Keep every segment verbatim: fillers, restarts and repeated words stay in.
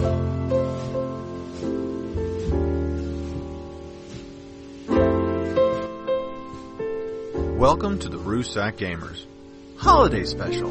Welcome to the Rusak Gamers Holiday Special.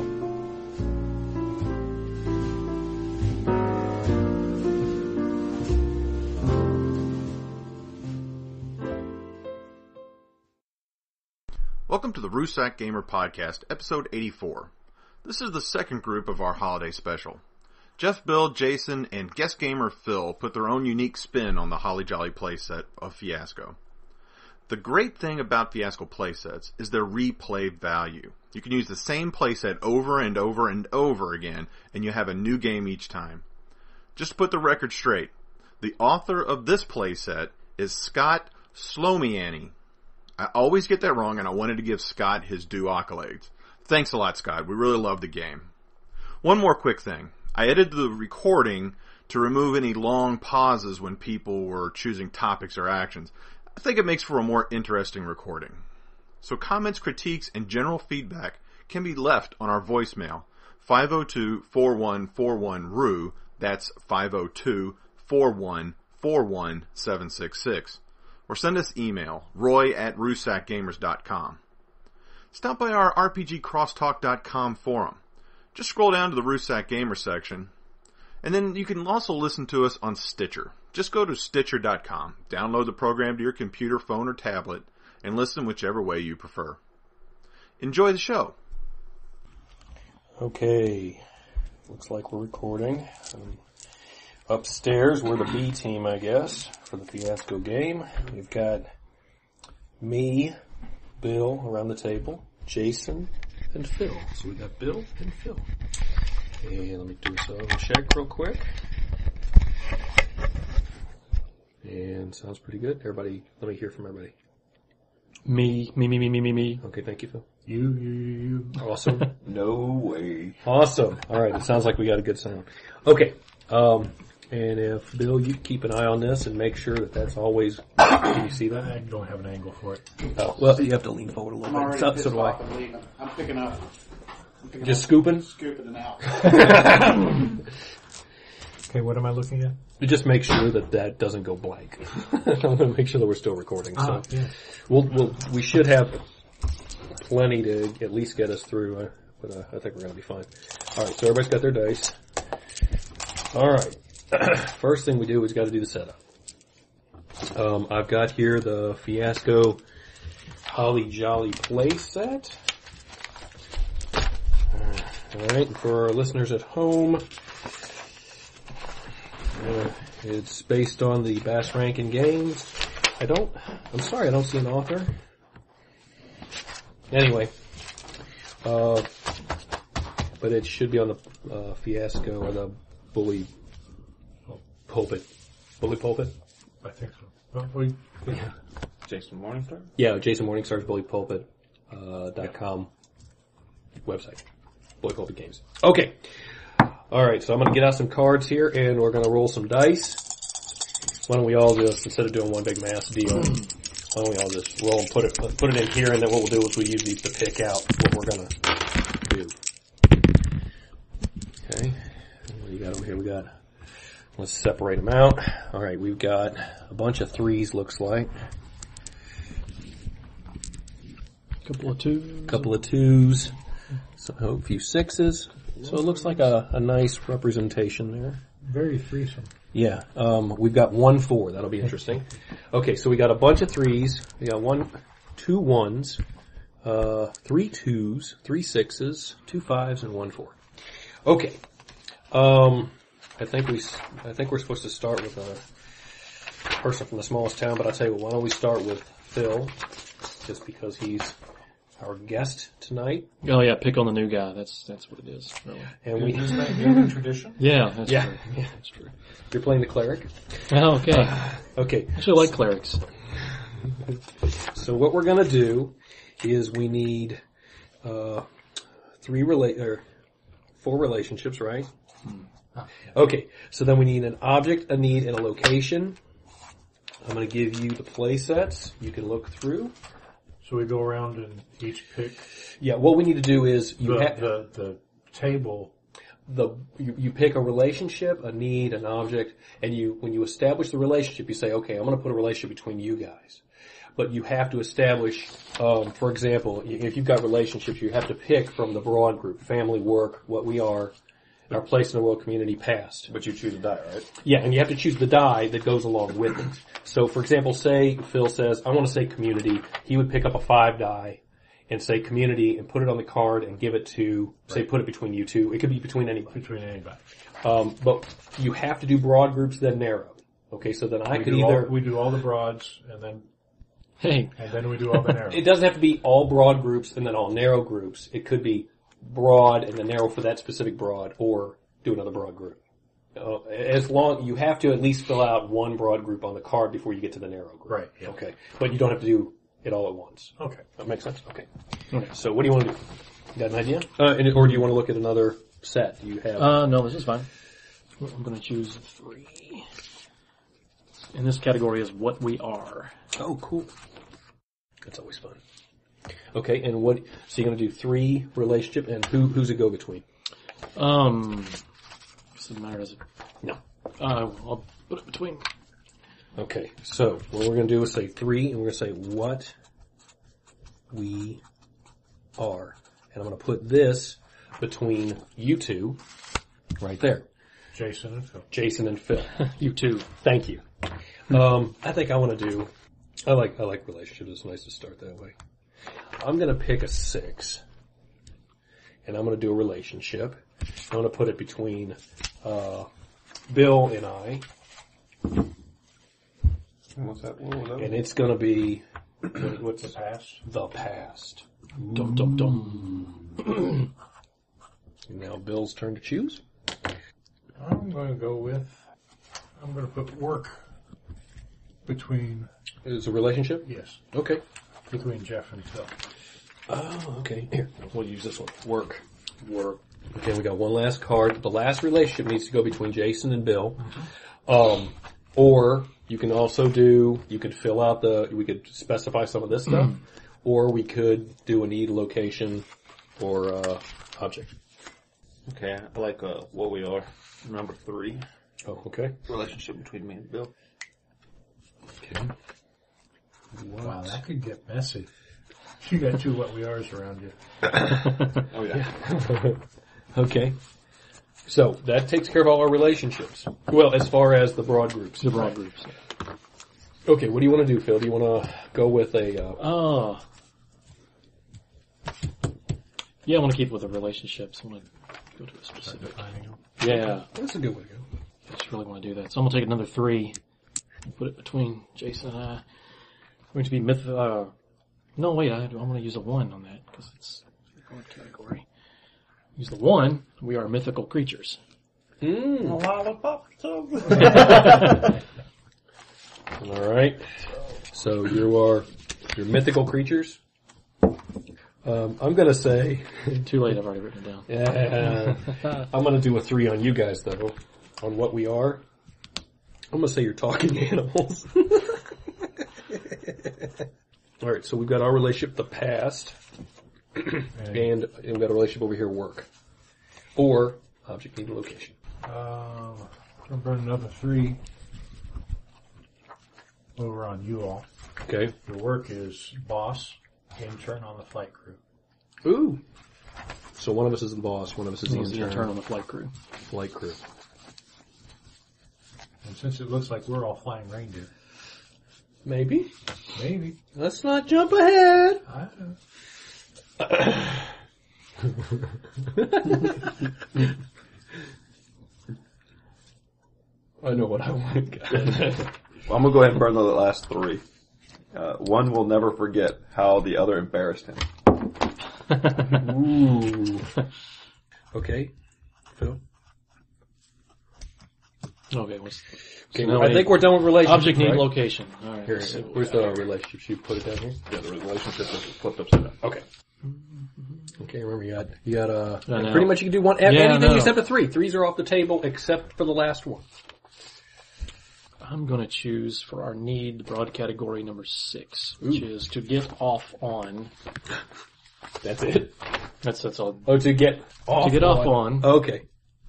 Welcome to the Rusak Gamer Podcast, episode eighty-four. This is the second group of our holiday special. Jeff, Bill, Jason, and guest gamer Phil put their own unique spin on the Holly Jolly playset of Fiasco. The great thing about Fiasco playsets is their replay value. You can use the same playset over and over and over again, and you have a new game each time. Just to put the record straight, the author of this playset is Scott Slomiani. I always get that wrong, and I wanted to give Scott his due accolades. Thanks a lot, Scott. We really love the game. One more quick thing. I edited the recording to remove any long pauses when people were choosing topics or actions. I think it makes for a more interesting recording. So comments, critiques, and general feedback can be left on our voicemail, five oh two, four one four one, R U. That's five oh two, four one four one, seven six six. Or send us email, roy at rusak gamers dot com. Stop by our R P G crosstalk dot com forum. Just scroll down to the Rusak Gamer section. And then you can also listen to us on Stitcher. Just go to stitcher dot com, download the program to your computer, phone, or tablet, and listen whichever way you prefer. Enjoy the show. Okay, looks like we're recording. Um, upstairs, we're the B team, I guess, for the Fiasco game. We've got me, Bill around the table, Jason, and Phil. So we got Bill and Phil. And let me do a sound check real quick. And sounds pretty good. Everybody, let me hear from everybody. Me, me, me, me, me, me, me. Okay, thank you, Phil. You, you, you, you. Awesome. No way. Awesome. All right, it sounds like we got a good sound. Okay, um, and if, Bill, you keep an eye on this and make sure that that's always, can you see that? I don't have an angle for it. Oh, well, you have to lean forward a little I'm bit. already So, pissed so do I. off and leaving. I'm picking up. I'm picking Just up, scooping? Scooping it out. Okay, what am I looking at? Just make sure that that doesn't go blank. I want to make sure that we're still recording. So Ah, yeah. we'll, we'll, we should have plenty to at least get us through, uh, but uh, I think we're going to be fine. All right, so everybody's got their dice. All right. First thing we do is got to do the setup. Um, I've got here the Fiasco Holly Jolly play set. All right, and for our listeners at home, uh, it's based on the Bass Rankin games. I don't, I'm sorry, I don't see an author. Anyway, uh, but it should be on the uh, Fiasco or the Bully Pulpit. Bully Pulpit? I think so. Oh, we, Yeah. Jason Morningstar? Yeah, Jason Morningstar's Bully Pulpit, uh, dot com website. Bully Pulpit Games. Okay. Alright, so I'm gonna get out some cards here and we're gonna roll some dice. Why don't we all just, instead of doing one big mass deal, why don't we all just roll and put it, put it in here, and then what we'll do is we use these to pick out what we're gonna do. Okay. What do you got over here? We got, let's separate them out. Alright, we've got a bunch of threes, looks like. couple of twos. Couple of twos. So, a few sixes. So it looks like a, a nice representation there. Very threesome. Yeah, um, we've got one four. That'll be interesting. Okay, so we got a bunch of threes. We got one, two ones, uh, three twos, three sixes, two fives, and one four. Okay. Um, I think we, I think we're supposed to start with a person from the smallest town, but I'll tell you what, why don't we start with Phil, just because he's our guest tonight. Oh yeah, pick on the new guy. That's that's what it is. Really. And we, Is that gaming tradition? Yeah, that's yeah, true. yeah. That's true. You're playing the cleric? Oh, okay. Uh, okay. I actually like clerics. So what we're gonna do is we need, uh, three rela- or four relationships, right? Okay. So then we need an object, a need, and a location. I'm gonna give you the play sets. You can look through. So we go around and each pick Yeah, what we need to do is you the, have the, the table. the you, you pick a relationship, a need, an object, and you when you establish the relationship, you say, okay, I'm going to put a relationship between you guys. But you have to establish, um, for example, if you've got relationships, you have to pick from the broad group: family, work, what we are, our place in the world, community, past. But you choose a die, right? Yeah, and you have to choose the die that goes along with it. So, for example, say Phil says, I want to say community. He would pick up a five die and say community and put it on the card and give it to, say, Right. put it between you two. It could be between anybody. Between anybody. Um, but you have to do broad groups, then narrow. Okay, so then I we could do either... all, we do all the broads, and then Hey, and then we do all the narrows. It doesn't have to be all broad groups and then all narrow groups. It could be broad and then narrow for that specific broad, or do another broad group. Uh, as long, you have to at least fill out one broad group on the card before you get to the narrow group. Right, yeah. Okay. But you don't have to do it all at once. Okay. That makes sense? Okay. Okay. So what do you want to do? You got an idea? Uh, and, or do you want to look at another set? Do you have? uh, no, this is fine. I'm going to choose three. And this category is what we are. Oh, cool. That's always fun. Okay, and what, so you're going to do three relationship, and who, who's a go-between? Um, doesn't matter, does it? No. Uh, I'll put it between. Okay, so what we're going to do is say three, and we're going to say what we are. And I'm going to put this between you two, right there. Jason and Phil. Jason and Phil. You too. Thank you. Um, I think I want to do, I like, I like relationships. It's nice to start that way. I'm going to pick a six, and I'm going to do a relationship. I'm going to put it between, uh, Bill and I, What's that? What was that? and it's going to be, what, what's The past. the past. Dum, dum, dum. Now Bill's turn to choose. I'm going to go with, I'm going to put work between, Is a relationship? yes, Okay. between Jeff and Phil. Oh, okay. Here, we'll use this one. Work. Work. Okay, we got one last card. The last relationship needs to go between Jason and Bill. Um, or you can also do, you could fill out the, we could specify some of this stuff, or we could do a need, location, or, uh, object. Okay, I like uh, what we are. Number three. Oh, okay. Relationship between me and Bill. Okay. Wow, that could get messy. You got two what we are's around you. Oh yeah. Okay. So, that takes care of all our relationships. Well, as far as the broad groups. The broad groups. Okay, what do you want to do, Phil? Do you want to go with a, uh, Oh. Yeah, I want to keep it with the relationships. I want to go to a specific. Defining them. Yeah, that's a good way to go. I just really want to do that. So I'm going to take another three and put it between Jason and I. Going to be myth, uh, no wait, I, I want to use a one on that because it's a broad category. Use the one, we are mythical creatures. Mm. Lollipop. All right. So you are you're mythical creatures. Um, I'm gonna say Too late, I've already written it down. yeah, I'm gonna do a three on you guys though. On what we are, I'm gonna say you're talking animals. All right. So we've got our relationship, the past, and we've got a relationship over here, work, or object, need, location. Um, I'm going to put another three over on you all. Okay. Your work is boss, intern on the flight crew. Ooh. So one of us is the boss, one of us is the He's the intern, intern on the flight crew. flight crew. And since it looks like we're all flying reindeer, Maybe. maybe. Let's not jump ahead. I don't know. I know what I want. Well, I'm gonna go ahead and burn the last three. Uh, one will never forget how the other embarrassed him. Ooh. Okay. Phil? Okay, what's, Okay, so now I we- think we're done with relationships. object, need, right? location. Alright, Here, let's see what where's we the got here. relationships? You put it down here? Yeah, the relationship is flipped upside down. Okay. Okay, remember you got, you got, uh, I know. pretty much you can do one, Yeah, I anything know. except a three. Threes are off the table except for the last one. I'm going to choose for our need broad category number six, which Ooh. is to get off on. That's it? That's that's all. Oh, to get off To get off on. Okay.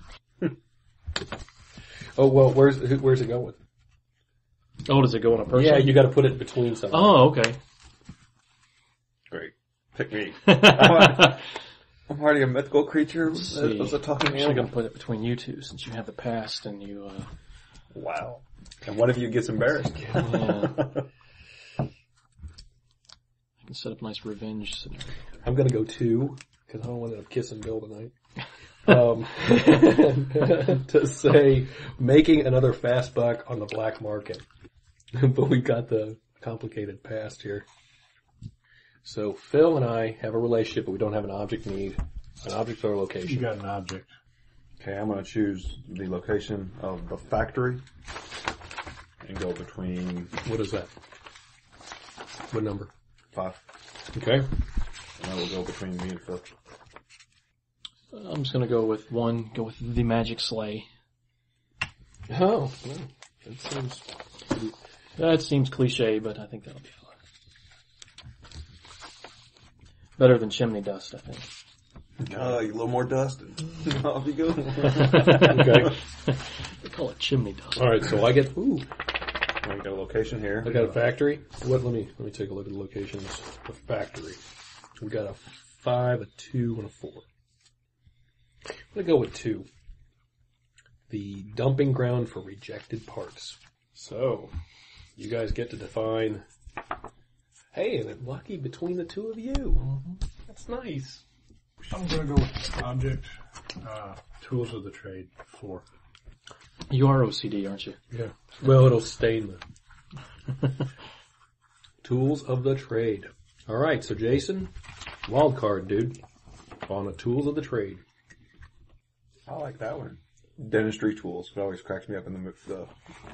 Oh well, where's who, where's it going? Oh, does it go on a person? Yeah, you got to put it between something. Oh, okay. Great. Pick me. I'm already a mythical creature. Let's That see. was a talking I'm actually going animal. to put it between you two since you have the past and you, uh, Wow. And what if you gets embarrassed? yeah. I can set up a nice revenge scenario. I'm gonna go two because I don't want to end up kissing Bill tonight. Um, to say making another fast buck on the black market, but we've got the complicated past here. So Phil and I have a relationship, but we don't have an object need, an object or a You location. got an object. Okay, I'm going to choose the location of the factory and go between What is that? What number? five. Okay. And I will go between me and Phil. I'm just going to go with one, go with the magic sleigh. Oh, no. That seems. That seems cliche, but I think that'll be fun. Better than chimney dust, I think. Uh, a little more dust. Off you go. Okay. They call it chimney dust. All right. So I get. Ooh. I got a location here. I got a factory. What? Let me let me take a look at the locations. The factory. We got a five, a two, and a four. I'm gonna go with two. The dumping ground for rejected parts. So, you guys get to define. Hey, and I'm lucky between the two of you. Mm-hmm. That's nice. I'm going to go with object, uh, tools of the trade, four. You are O C D, aren't you? Yeah. Well, it'll stain the tools of the trade. All right, so Jason, wild card, dude, on a tools of the trade. I like that one. Dentistry tools. It always cracks me up in the the,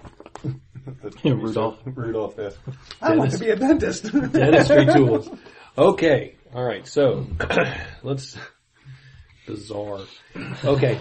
the Yeah, Rudolph. Rudolph. Yeah. I want to be a dentist. Dentistry tools. Okay. All right. So let's bizarre. Okay.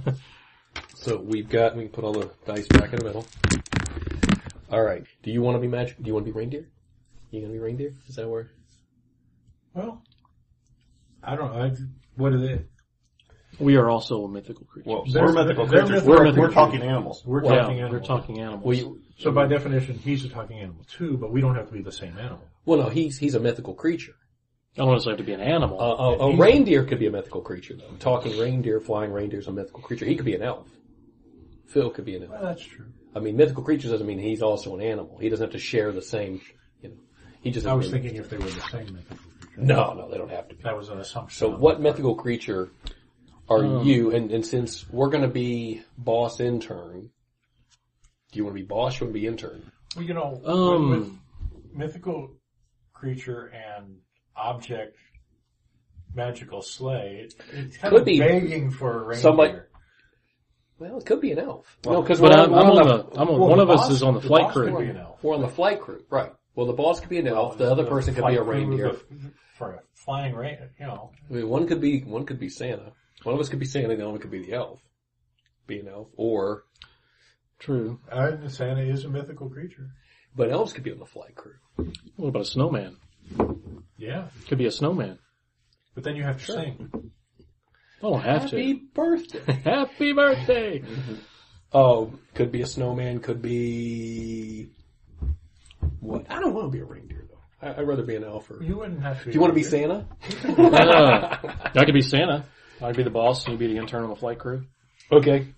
So we've got. We can put all the dice back in the middle. All right. Do you want to be magic? Do you want to be reindeer? You gonna be reindeer? Is that where? Well, I don't know. I, what are they? We are also mythical creatures. Well, They're- we're mythical they're creatures. mythical We're, creatures. we're talking animals. We're yeah, talking we're animals. talking animals. Well, you, So by definition, he's a talking animal too, but we don't have to be the same animal. well, no. He's he's a mythical creature. I don't necessarily have to be an animal. Uh, a, a reindeer could be a mythical creature, though. Talking reindeer, flying reindeer is a mythical creature. He could be an elf. Phil could be an elf. Well, that's true. I mean, mythical creatures doesn't mean he's also an animal. He doesn't have to share the same, you know. He just. I was doesn't- thinking if they were the same mythical creature. No, no, they don't have to be. That was an assumption. So, on what my part. mythical creature are Um, you? And, and since we're going to be boss intern, do you want to be boss? Or you want to be intern? Well, you know, Um, with, with mythical creature and object magical sleigh, it, it's kind Could of be begging for a reindeer. somebody- Well, it could be an elf. no, because but we're, I'm, on, I'm we're on on the, I'm on, well, one the of us boss- is on the the flight boss could crew. be an elf. we're on the flight crew, right? Well, the boss could be an elf. The other person could be a flight crew reindeer. with a- For a flying reindeer, you know. I mean, one could be one could be Santa. One of us could be Santa. The other one could be the elf. Be an elf, or True. Uh, Santa is a mythical creature. but elves could be on the flight crew. What about a snowman? Yeah, Could be a snowman. but then you have to Sure. sing. I don't have Happy to. birthday! Happy birthday! Oh, could be a snowman. Could be what? I don't want to be a reindeer though. I, I'd rather be an elf. Or, You wouldn't have to. do you want to be Santa? uh, I could be Santa. I'd be the boss and you'd be the intern on the flight crew. Okay.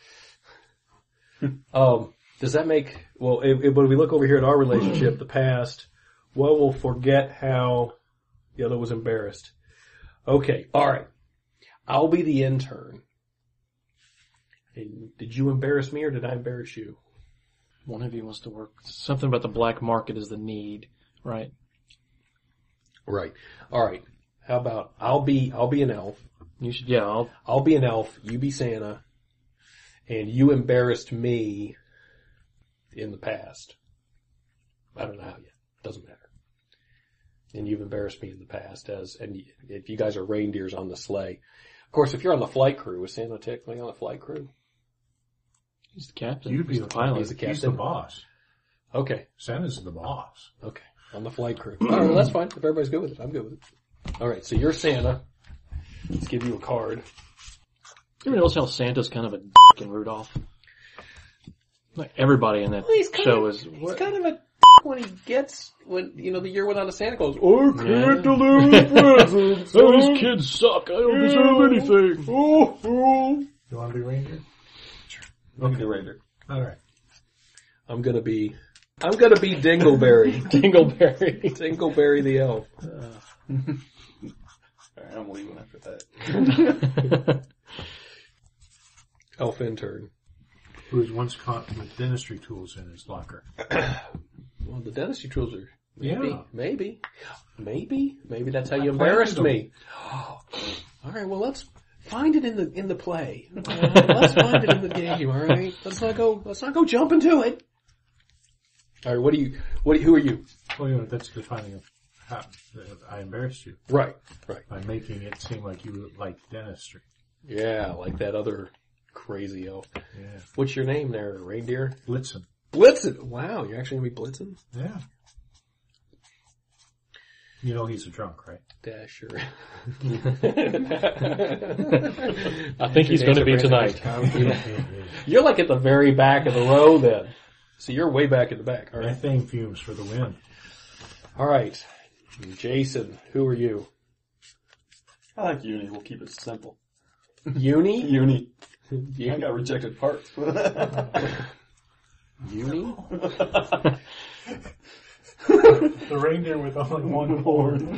um, does that make well? If, if, when we look over here at our relationship, the past, well, we'll forget how the other was embarrassed. Okay, all right. I'll be the intern. And did you embarrass me or did I embarrass you? One of you wants to work. Something about the black market is the need, right? Right. All right. How about I'll be I'll be an elf. You should, yeah, I'll, I'll be an elf. You be Santa. And you embarrassed me in the past. I don't know how yet. Doesn't matter. And you've embarrassed me in the past as, and if you guys are reindeers on the sleigh. Of course, if you're on the flight crew, is Santa technically on the flight crew? he's the captain. You'd be he's the the pilot. He's the He's captain. the boss. Okay. Santa's the boss. Okay. On the flight crew. All right, well, that's fine. If everybody's good with it, I'm good with it. All right, so you're Santa. Let's give you a card. You notice how Santa's kind of a dick in Rudolph? Like everybody in that Well, he's kind show of, is. he's What? kind of a when he gets, when, you know, the year without a Santa Claus. I can't Yeah. deliver presents. Those kids suck. I don't deserve anything. Oh, oh. You want to be reindeer? Okay, Raider. All right. I'm gonna be, I'm gonna be Dingleberry. Dingleberry. Dingleberry the elf. Alright, I'm leaving after that. Elf intern. Who was once caught with dentistry tools in his locker. Well, the dentistry tools are, maybe, Yeah. maybe, maybe, maybe that's how I you embarrassed planted me. Alright, well let's find it in the, in the play. Let's find it in the game, alright? Let's not go, let's not go jump into it. Alright, what do you, what, do you- who are you? Well, you know, that's defining of how that I embarrassed you Right, right. by making it seem like you like dentistry. Yeah, like that other crazy elf. Yeah. What's your name there, reindeer? Blitzen. Blitzen! Wow, you're actually gonna be Blitzen? Yeah. You know he's a drunk, right? Dasher. I think he's going to be tonight. You're like at the very back of the row then. So you're way back in the back. All right. Methane fumes for the win. All right. Jason, who are you? I like Uni. We'll keep it simple. Uni? Uni. I Uni? got rejected parts. Uni? The reindeer with only one horn.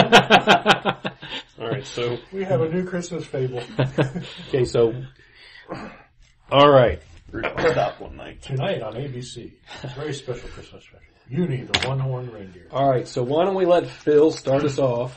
All right, so, We have a new Christmas fable. okay, so, all right. Rudolph stopped one night. Tonight on A B C, very special Christmas special. Uni, the one-horned reindeer. All right, so why don't we let Phil start us off?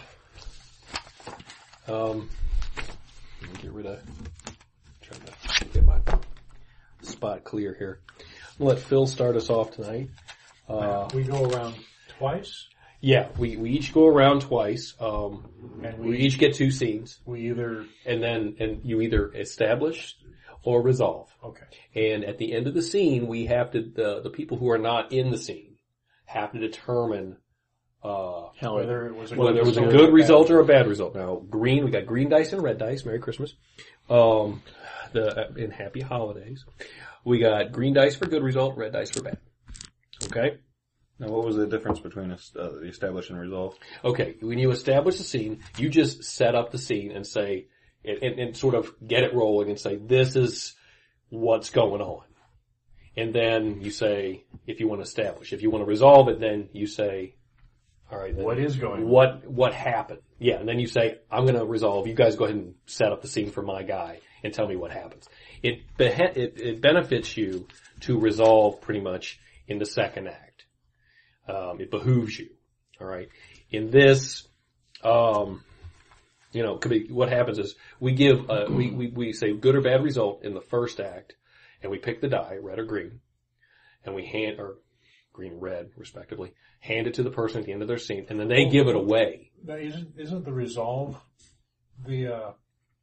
Um, let me get rid of, trying to get my spot clear here. I'm gonna let Phil start us off tonight. Uh, We go around twice, yeah, we, we each go around twice. Um, and we we each get two scenes, we either and then and you either establish or resolve. okay. And at the end of the scene, we have to the the people who are not in the scene have to determine uh How it, Whether it was a whether good there was a result good or result bad or a bad result. Now, green, we got green dice and red dice. Merry Christmas. Um, the uh, in Happy Holidays, we got green dice for good result, red dice for bad. Okay. Now, what was the difference between uh, the establish and resolve? Okay, when you establish the scene, you just set up the scene and say, and, and, and sort of get it rolling and say, this is what's going on. And then you say, if you want to establish. If you want to resolve it, then you say, alright, then What is going on? what, what happened? Yeah, and then you say, I'm gonna resolve, you guys go ahead and set up the scene for my guy and tell me what happens. It, behe- it, it benefits you to resolve pretty much in the second act. Um, it behooves you. All right. In this, um, you know, could be, what happens is we give, uh, we, we, we say good or bad result in the first act, and we pick the die, red or green, and we hand, or green, red, respectively, hand it to the person at the end of their scene, and then they give it away. Now, isn't isn't the resolve the uh,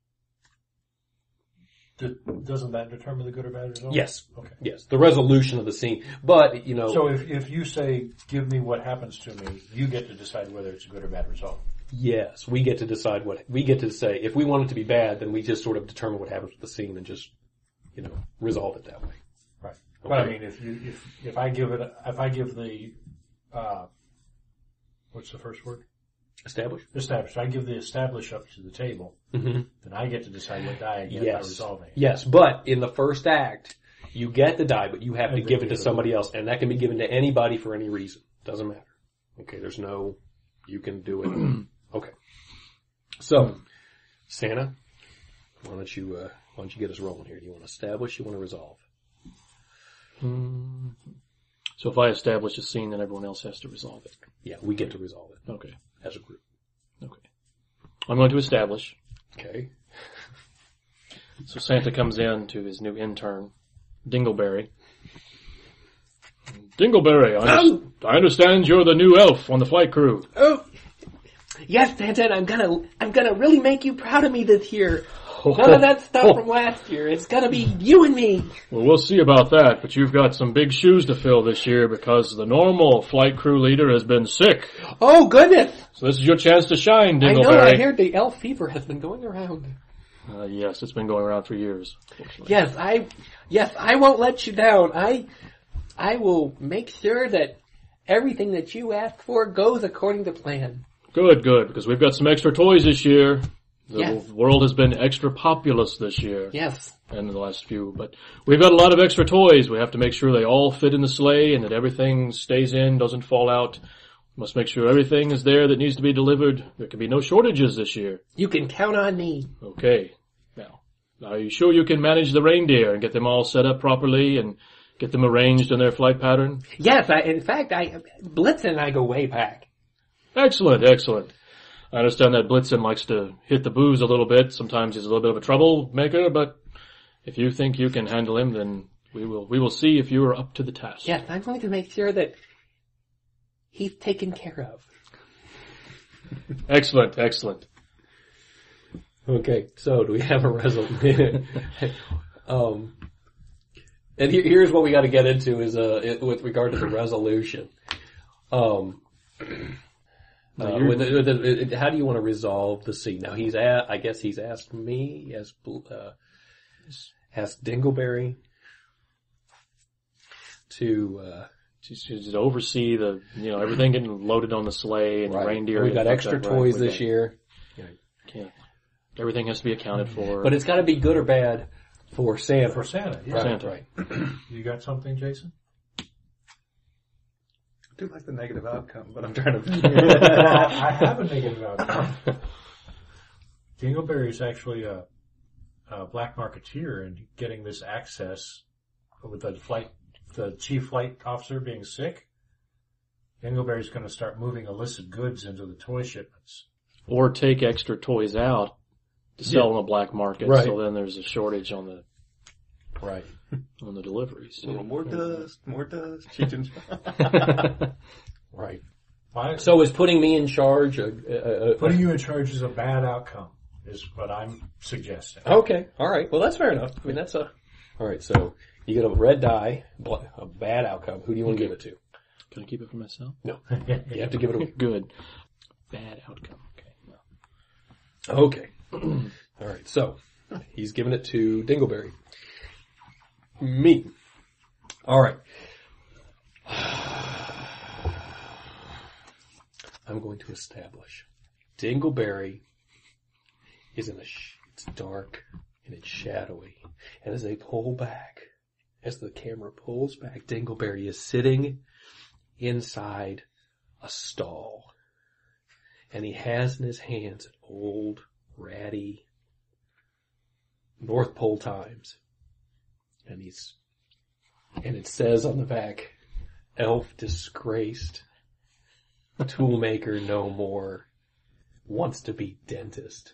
d- doesn't that determine the good or bad result? Yes. Okay. Yes. The resolution of the scene. But, you know. So if if you say, "Give me what happens to me," you get to decide whether it's a good or bad result. Yes, we get to decide what, we get to say, if we want it to be bad, then we just sort of determine what happens with the scene and just, you know, resolve it that way. Right. But I mean, if you if if I give it if I give the uh, what's the first word? Establish? Establish. I give the establish up to the table, Mm-hmm. then I get to decide what die I get by Yes. resolving it. Yes, but in the first act, you get the die, but you have to And give then it to give it somebody else, and that can be given to anybody for any reason. Doesn't matter. Okay, there's no, you can do it. Okay. So, Santa, why don't you, uh, why don't you get us rolling here? Do you want to establish, you want to resolve? Hmm. So if I establish a scene, then everyone else has to resolve it. Yeah, we get to resolve it Okay. as a group. Okay. I'm going to establish. Okay. So Santa comes in to his new intern, Dingleberry. Dingleberry, I, under- I understand you're the new elf on the flight crew. Oh, yes, Santa, I'm gonna, I'm gonna really make you proud of me this year. None of that stuff from last year. It's gonna be you and me. Well, we'll see about that, but you've got some big shoes to fill this year because the normal flight crew leader has been sick. Oh, goodness. So this is your chance to shine, I Dingleberry. know, I heard the elf fever has been going around. Uh, yes, it's been going around for years. Yes, I, yes, I won't let you down. I, I will make sure that everything that you ask for goes according to plan. Good, good, because we've got some extra toys this year. The Yes. world has been extra populous this year. Yes. And the last few, but we've got a lot of extra toys. We have to make sure they all fit in the sleigh and that everything stays in, doesn't fall out. Must make sure everything is there that needs to be delivered. There can be no shortages this year. You can count on me. Okay. Now, are you sure you can manage the reindeer and get them all set up properly and get them arranged in their flight pattern? Yes, I, in fact, I, Blitzen and I go way back. Excellent, excellent. I understand that Blitzen likes to hit the booze a little bit. Sometimes he's a little bit of a troublemaker, but if you think you can handle him, then we will, we will see if you are up to the task. Yes, I'm going to make sure that he's taken care of. Excellent, excellent. Okay, so do we have a resolution? um, and here, here's what we got to get into is uh, it, with regard to the resolution. Um, uh, with the, with the, how do you want to resolve the scene? Now he's at, I guess he's asked me, he has uh, asked Dingleberry to. Uh, Just, just oversee the, you know, everything getting loaded on the sleigh and right. the reindeer. We've got and extra that, toys right. We've this got- year, Can't, everything has to be accounted for. but it's got to be good or bad for Santa. For Santa, yeah. Right, Santa. right. You got something, Jason? I do like the negative outcome, but I'm trying to. I have a negative outcome. Dingleberry is actually a, a black marketeer and getting this access with the flight, the chief flight officer being sick. Dingleberry's going to start moving illicit goods into the toy shipments. Or take extra toys out to sell Yeah. on the black market. Right. So then there's a shortage on the, Right. on the deliveries. A little more dust, more dust. Cheech and Right. Why- So is putting me in charge? Uh, uh, uh, Putting you in charge is a bad outcome, is what I'm suggesting. okay. All right. Well, that's fair enough. I mean, that's a. All right. So you get a red die, bl- a bad outcome. Who do you want to give it to? Can I keep it for myself? No. You have to give it away. Good. Bad outcome. Okay. No. Okay. All right. So he's giving it to Dingleberry. Me. All right. I'm going to establish Dingleberry is in a. Sh- it's dark and it's shadowy, and as they pull back, as the camera pulls back, Dingleberry is sitting inside a stall. And he has in his hands an old, ratty North Pole Times. And he's, and it says on the back, elf disgraced, toolmaker no more, wants to be dentist.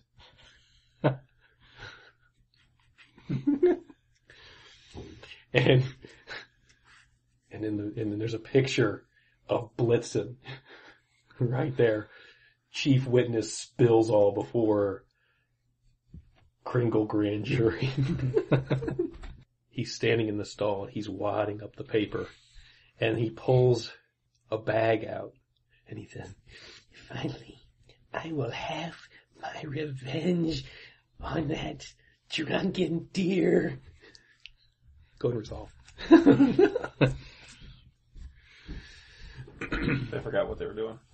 and, and in the, and then there's a picture of Blitzen right there. Chief witness spills all before Kringle grand jury. He's standing in the stall and he's wadding up the paper and he pulls a bag out and he says, finally, I will have my revenge on that drunken deer. Go and resolve. They forgot what they were doing.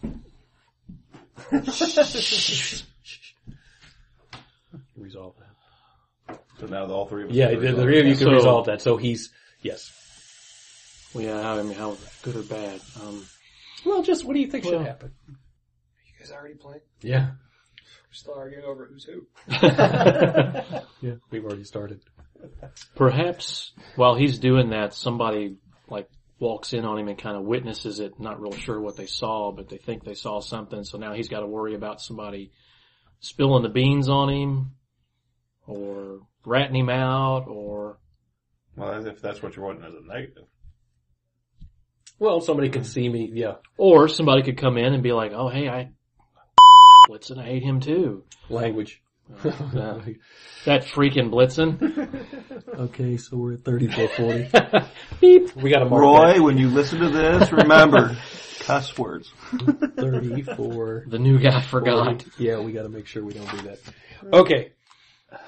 Resolve that. So now all three of us. Yeah, have the, the resolved. three of you can So- resolve that. So he's, yes. Well, yeah, how, I mean, how good or bad? Um, Well, just what do you think Well- should happen? You guys already playing? Yeah. We're still arguing over who's who. Yeah, we've already started. perhaps while he's doing that, somebody like walks in on him and kind of witnesses it, not real sure what they saw, but they think they saw something. So now he's got to worry about somebody spilling the beans on him or ratting him out or, Well, as if that's what you're wanting as a negative. Well, somebody can see me, yeah. or somebody could come in and be like, oh, hey, I, Blitzen, I hate him too. Language. Uh, that freaking Blitzen. Okay, so we're at thirty-four forty. Beep. We got to mark Roy, when you listen to this, remember cuss words. that. thirty-four. The new guy forgot. forty. Yeah, we got to make sure we don't do that. Okay.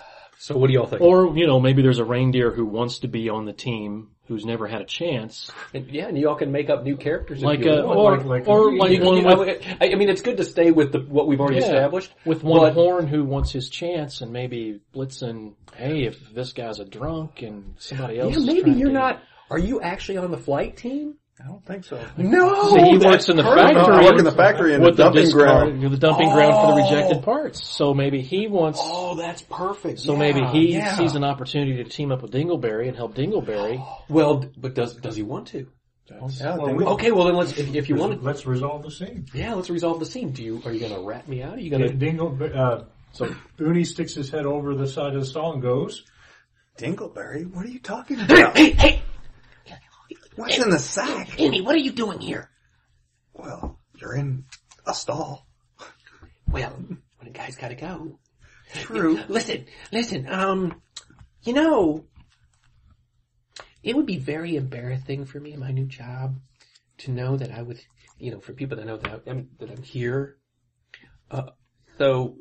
So what do y'all think? Or, you know, maybe there's a reindeer who wants to be on the team who's never had a chance. And, yeah, and y'all can make up new characters. Like if you a, want. or, like- like- or like You- one you know, with, I I mean, it's good to stay with the, what we've already yeah, established. with one but- horn who wants his chance, and maybe Blitzen, hey, if this guy's a drunk and somebody else Yeah, is maybe trying you're to- not. Are you actually on the flight team? I don't think so. No. See, he that's works in the perfect. factory. I work in the factory in the with the dumping discard, ground. the dumping ground for the Oh. rejected parts. So maybe he wants, Oh, that's perfect. so Yeah, maybe he yeah. sees an opportunity to team up with Dingleberry and help Dingleberry. Well, d- but does does he want to? Yeah, Well, then we- Okay, well then let's. If, if you want to, Let's resolve the scene. yeah, let's resolve the scene. Do you? Are you going to rat me out? Are you going to? Dingle, uh, so Uni sticks his head over the side of the stall and goes, Dingleberry, what are you talking about? Hey, hey, What's in the sack? Andy, what are you doing here? Well, you're in a stall. Well, when a guy's gotta go. True. Listen, listen, um, you know, it would be very embarrassing for me in my new job to know that I would, you know, for people that know that I'm, that I'm here. Uh, so,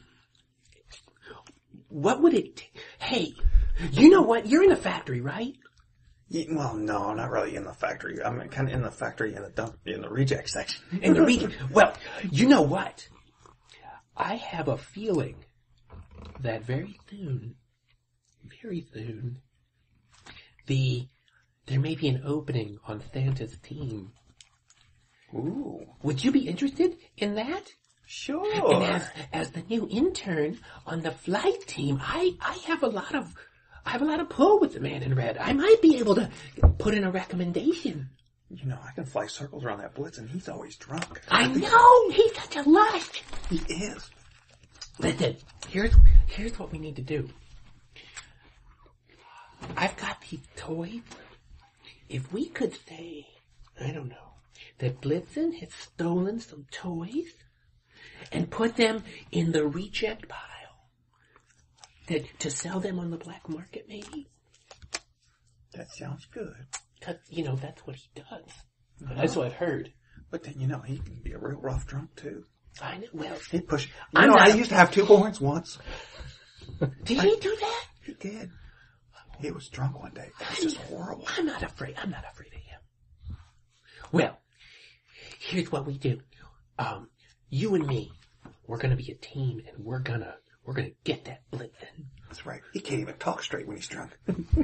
what would it, t- hey, you know what, you're in a factory, right? Yeah, well, no, I'm not really in the factory. I'm kind of in the factory in the dump, in the reject section. In the region. Well, you know what? I have a feeling that very soon, very soon, the there may be an opening on Santa's team. Ooh, Would you be interested in that? sure. And as as the new intern on the flight team, I I have a lot of I have a lot of pull with the man in red. I might be able to put in a recommendation. You know, I can fly circles around that Blitz, and he's always drunk. I know he's such a lush. He is. Listen, here's here's what we need to do. I've got these toys. If we could say, I don't know, that Blitzen has stolen some toys and put them in the reject pile, that to sell them on the black market, maybe. That sounds good. 'Cause, you know, that's what he does. That's what I've heard. But then, you know, he can be a real rough drunk, too. I know. Well, He'd push. You I'm know, not- I used to have two horns once. did he do that? He did. He was drunk one day. It was just horrible. I'm not afraid. I'm not afraid of him. Well, here's what we do. Um, you and me, we're gonna be a team, and we're gonna we're gonna get that Blitzen. That's right. He can't even talk straight when he's drunk.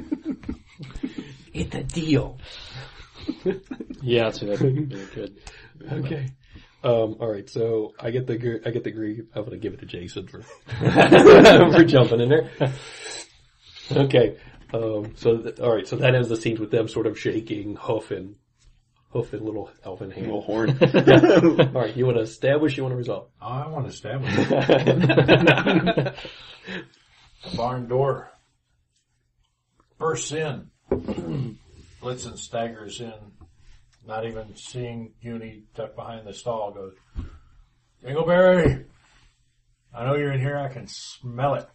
It's a deal. Yeah, I'd say that's very good. Okay. Um, all right. So I get the gr- I get the grief. I'm going to give it to Jason for for jumping in there. Okay. Um, so th- all right. So that ends the scenes with them sort of shaking, huffing, huffing little elfin hand. Little horn. All right. You want to establish? You want to resolve? I want to stab him. Barn door. Bursts in. Blitzen staggers in, not even seeing Uni tucked behind the stall, goes, Dingleberry, I know you're in here, I can smell it.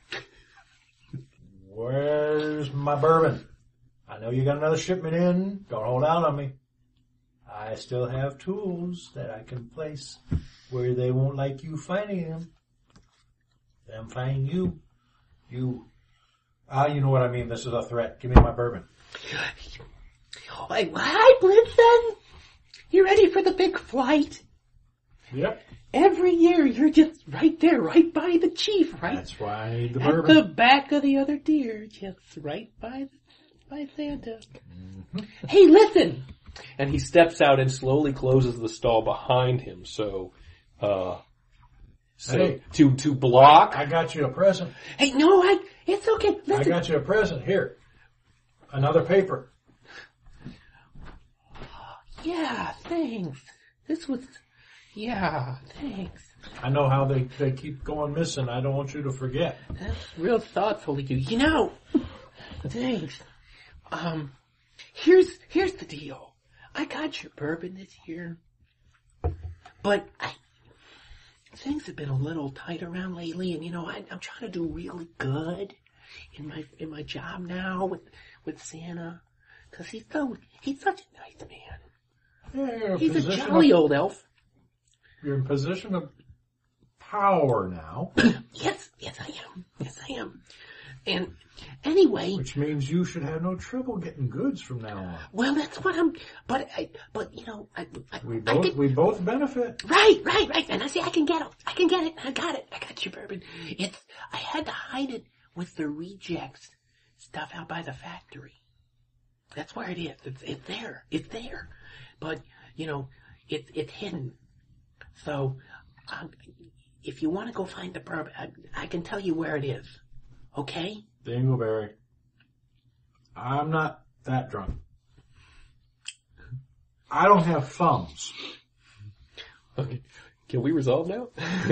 Where's my bourbon? I know you got another shipment in, don't hold out on me. I still have tools that I can place where they won't like you finding them. Them find you. You, ah, you know what I mean, this is a threat. Give me my bourbon. Like, hi, Blitzen. You ready for the big flight? Yep. Every year, you're just right there, right by the chief, right? That's why I need the At bourbon. the back of the other deer, just right by by Santa. Mm-hmm. Hey, listen. And he steps out and slowly closes the stall behind him. So, uh, so Hey. to to block. I got you a present. Hey, no, I. It's okay. I Listen. got you a present. Here. Another paper. Yeah, thanks. This was. Yeah, thanks. I know how they, they keep going missing. I don't want you to forget. That's real thoughtful of you. You know. Thanks. Um, here's here's the deal. I got your bourbon this year, but I, things have been a little tight around lately, and you know I, I'm trying to do really good in my in my job now with with Santa, because he's so he's such a nice man. Yeah, you're in He's a position jolly of, old elf. You're in position of power now. Yes, yes I am. Yes I am. And anyway, Which means you should have no trouble getting goods from now on. well, that's what I'm. But I, but you know, I, I, We I both could, we both benefit. right, right, right. And I say I can get it. I can get it. I got it. I got your bourbon. It's. I had to hide it with the rejects stuff out by the factory. That's where it is. It's, it's there. It's there. But you know, it's it's hidden. So, um, if you want to go find the bourbon, I, I can tell you where it is. Okay? Dingleberry. I'm not that drunk. I don't have thumbs. Okay. Can we resolve now?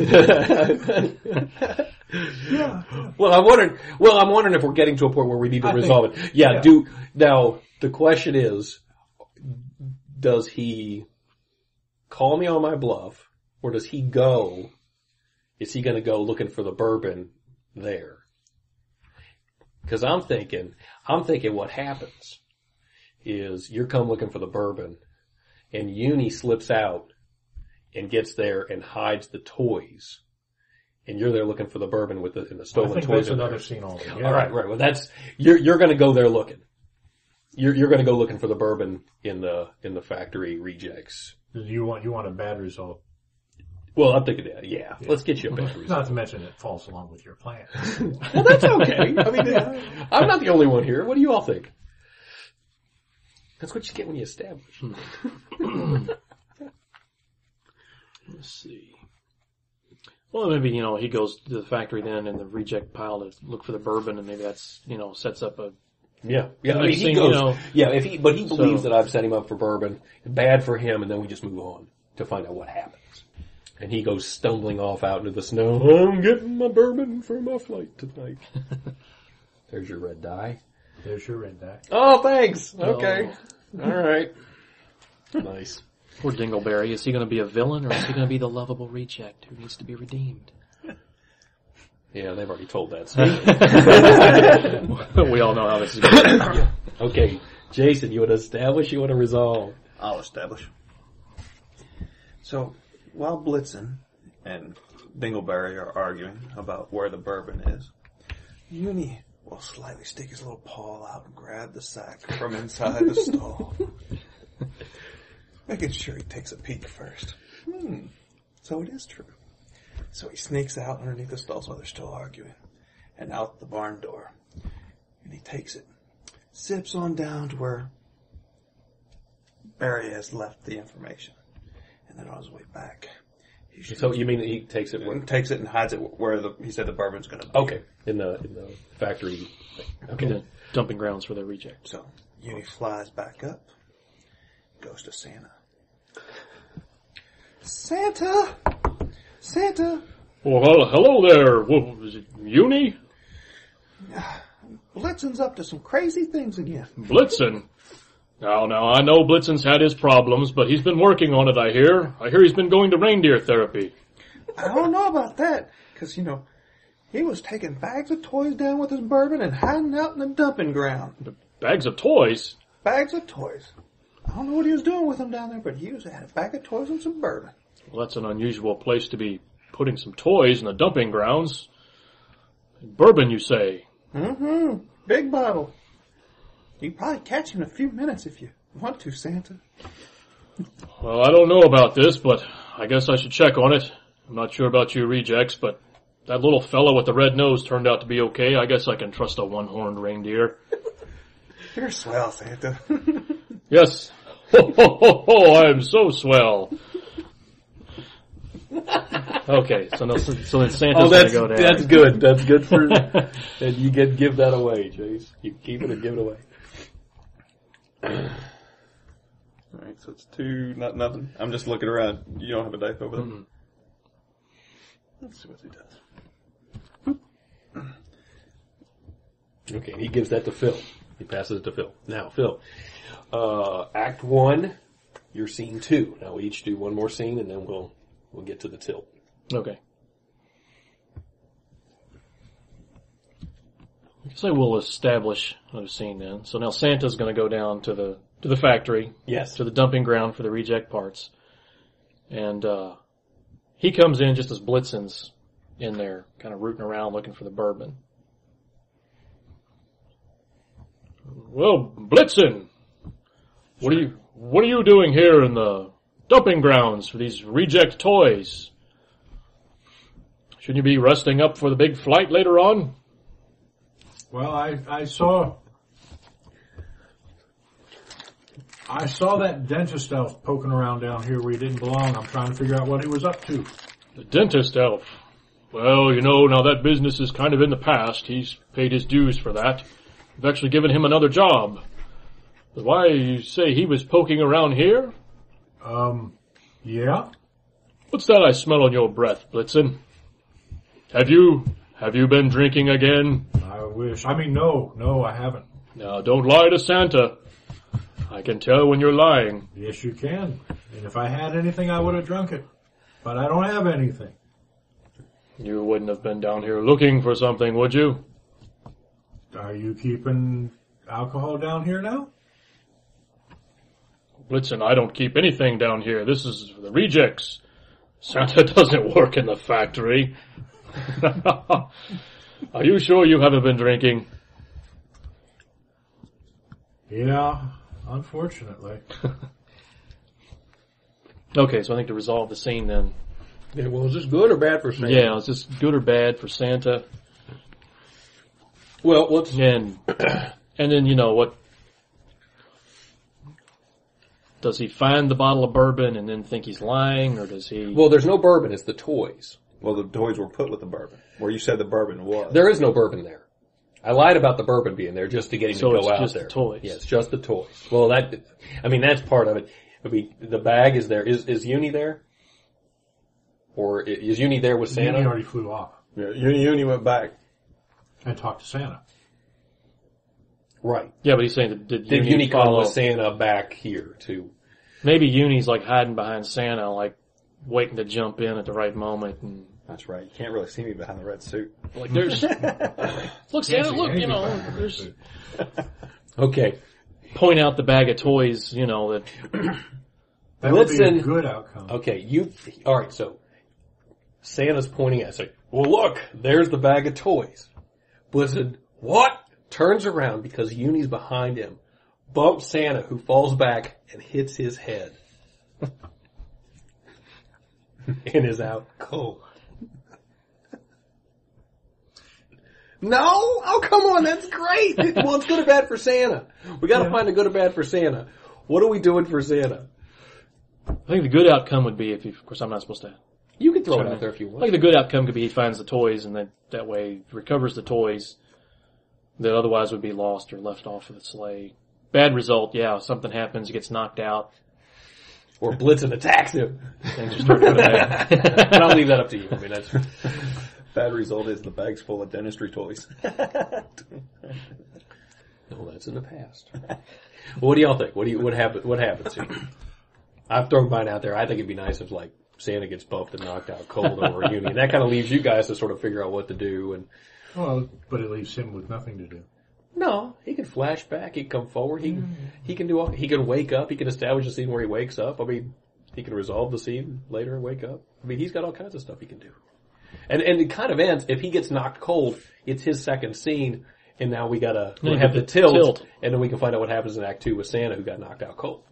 Yeah. Well, I'm wondering. Well, I'm wondering if we're getting to a point where we need to I resolve think- it. Yeah, yeah. Do now. The question is, does he call me on my bluff, or does he go? Is he going to go looking for the bourbon there? Because I'm thinking, I'm thinking what happens is you come looking for the bourbon, and Uni slips out and gets there and hides the toys, and you're there looking for the bourbon with the, and the I stolen think toys that's in there. another scene altogether. All right, right. Well, that's you're you're going to go there looking. You're you're going to go looking for the bourbon in the in the factory rejects. You want you want a bad result. Well, I'm thinking that. Yeah, let's get you a better result. Not to mention it falls along with your plan. Well, that's okay. I mean, I'm not the only one here. What do you all think? That's what you get when you establish. Let's see. Well, maybe, you know, he goes to the factory then in the reject pile to look for the bourbon, and maybe that's, you know, sets up a... Yeah, yeah. I mean, Next he thing goes. you know- yeah, if he, but he believes So- that I've set him up for bourbon. Bad for him, and then we just move on to find out what happens. And he goes stumbling off out into the snow. I'm getting my bourbon for my flight tonight. There's your red die. There's your red die. Oh, thanks. Okay. All right. Nice. Poor Dingleberry. Is he going to be a villain, or is he going to be the lovable reject who needs to be redeemed? Yeah, they've already told that. We all know how this is going to go. Okay, Jason, you want to establish? You want to resolve? I'll establish. So, while Blitzen and Dingleberry are arguing about where the bourbon is, Uni will slightly stick his little paw out and grab the sack from inside the stall, making sure he takes a peek first. Hmm, so it is true. So he sneaks out underneath the stalls while they're still arguing, and out the barn door. And he takes it, zips on down to where Barry has left the information. And then on his way back, he So you mean that he takes it? Where, takes it and hides it where the, he said the bourbon's going to be. okay, in the in the factory. Okay. The dumping grounds for the reject. So Uni flies back up, goes to Santa. Santa! Santa! Well, well, hello there. Well, is it Uni? Blitzen's up to some crazy things again. Blitzen? Now, now, I know Blitzen's had his problems, but he's been working on it, I hear. I hear he's been going to reindeer therapy. I don't know about that, because, you know, he was taking bags of toys down with his bourbon and hiding out in the dumping ground. Bags of toys? Bags of toys. I don't know what he was doing with them down there, but he was had a bag of toys and some bourbon. Well, that's an unusual place to be putting some toys in the dumping grounds. Bourbon, you say? Mm-hmm. Big bottle. You can probably catch him in a few minutes if you want to, Santa. Well, I don't know about this, but I guess I should check on it. I'm not sure about you rejects, but that little fellow with the red nose turned out to be okay. I guess I can trust a one-horned reindeer. You're swell, Santa. Yes. Ho, ho, ho, ho, I am so swell. Okay, so no, so, so then Santa's Oh, that's gonna go down. that's good. That's good for. And you can give that away, Chase. You keep it or give it away. Alright, so it's two, not nothing. I'm just looking around. You don't have a dice over there? Mm-mm. Let's see what he does. Okay, he gives that to Phil. He passes it to Phil. Now, Phil, uh, Act One, you're Scene Two. Now we each do one more scene, and then we'll we'll get to the tilt. Okay. I guess I will establish another scene then. So now Santa's going to go down to the to the factory, Yes. to the dumping ground for the reject parts, and uh he comes in just as Blitzen's in there, kind of rooting around looking for the bourbon. Well, Blitzen, what are you what are you doing here in the dumping grounds for these reject toys? Shouldn't you be resting up for the big flight later on? Well, I, I saw, I saw that dentist elf poking around down here where he didn't belong. I'm trying to figure out what he was up to. The dentist elf. Well, you know, now that business is kind of in the past. He's paid his dues for that. We've actually given him another job. But why you say he was poking around here? Um, yeah. What's that I smell on your breath, Blitzen? Have you, have you been drinking again? I wish. I mean, no, no, I haven't. Now, don't lie to Santa. I can tell when you're lying. Yes, you can. And if I had anything, I would have drunk it. But I don't have anything. You wouldn't have been down here looking for something, would you? Are you keeping alcohol down here now? Blitzen, I don't keep anything down here. This is for the rejects. Santa doesn't work in the factory. Are you sure you haven't been drinking? Yeah, unfortunately. Okay, so I think to resolve the scene then. Yeah, well, is this good or bad for Santa? Yeah, is this good or bad for Santa? Well, let's... And, and then, you know, what... Does he find the bottle of bourbon and then think he's lying, or does he... Well, there's no bourbon, it's the toys. Well, the toys were put with the bourbon, where you said the bourbon was. There is no bourbon there. I lied about the bourbon being there just to get him So to it's go out just there. the toys. Yeah, it's just the toys. Well, that, I mean, that's part of it. I mean, the bag is there. Is, is Uni there? Or is Uni there with Santa? Uni already flew off Yeah, Uni, Uni went back. and talked to Santa. Right. Yeah, but he's saying that did, Did Uni Uni come follow? with Santa back here too? Maybe Uni's like hiding behind Santa, like waiting to jump in at the right moment. And That's right. You can't really see me behind the red suit. like, there's, look, Santa, look, you know, there's, Okay. point out the bag of toys, you know, that, That would be a Listen. good outcome. Okay, you, alright, so, Santa's pointing at us like, well look, there's the bag of toys. Blitzen, what? Turns around because Uni's behind him, bumps Santa who falls back and hits his head. And is out cold. No? Oh, come on, that's great. Well, it's good or bad for Santa. We gotta Yeah. find a good or bad for Santa. What are we doing for Santa? I think the good outcome would be if, he, of course I'm not supposed to, You can throw it Sure. out there if you I want. think the good outcome could be he finds the toys and that, that way he recovers the toys that otherwise would be lost or left off of the sleigh. Bad result, yeah, something happens, he gets knocked out, Or Blitzen attacks him. things just start going bad. But I'll leave that up to you. I mean, that's, Bad result is the bag's full of dentistry toys. no, that's in the past. Well, what do y'all think? What do you, what happen, what happens here? I've thrown mine out there. I think it'd be nice if like Santa gets bumped and knocked out cold over a Uni. And that kind of leaves you guys to sort of figure out what to do. And Well, but it leaves him with nothing to do. no, he can flash back. He can come forward. He, he can do all, he can wake up. He can establish a scene where he wakes up. I mean, he can resolve the scene later and wake up. I mean, he's got all kinds of stuff he can do. And, and it kind of ends, if he gets knocked cold, it's his second scene, and now we gotta, we Yeah, have the the tilt, tilt. and then we can find out what happens in Act Two with Santa who got knocked out cold.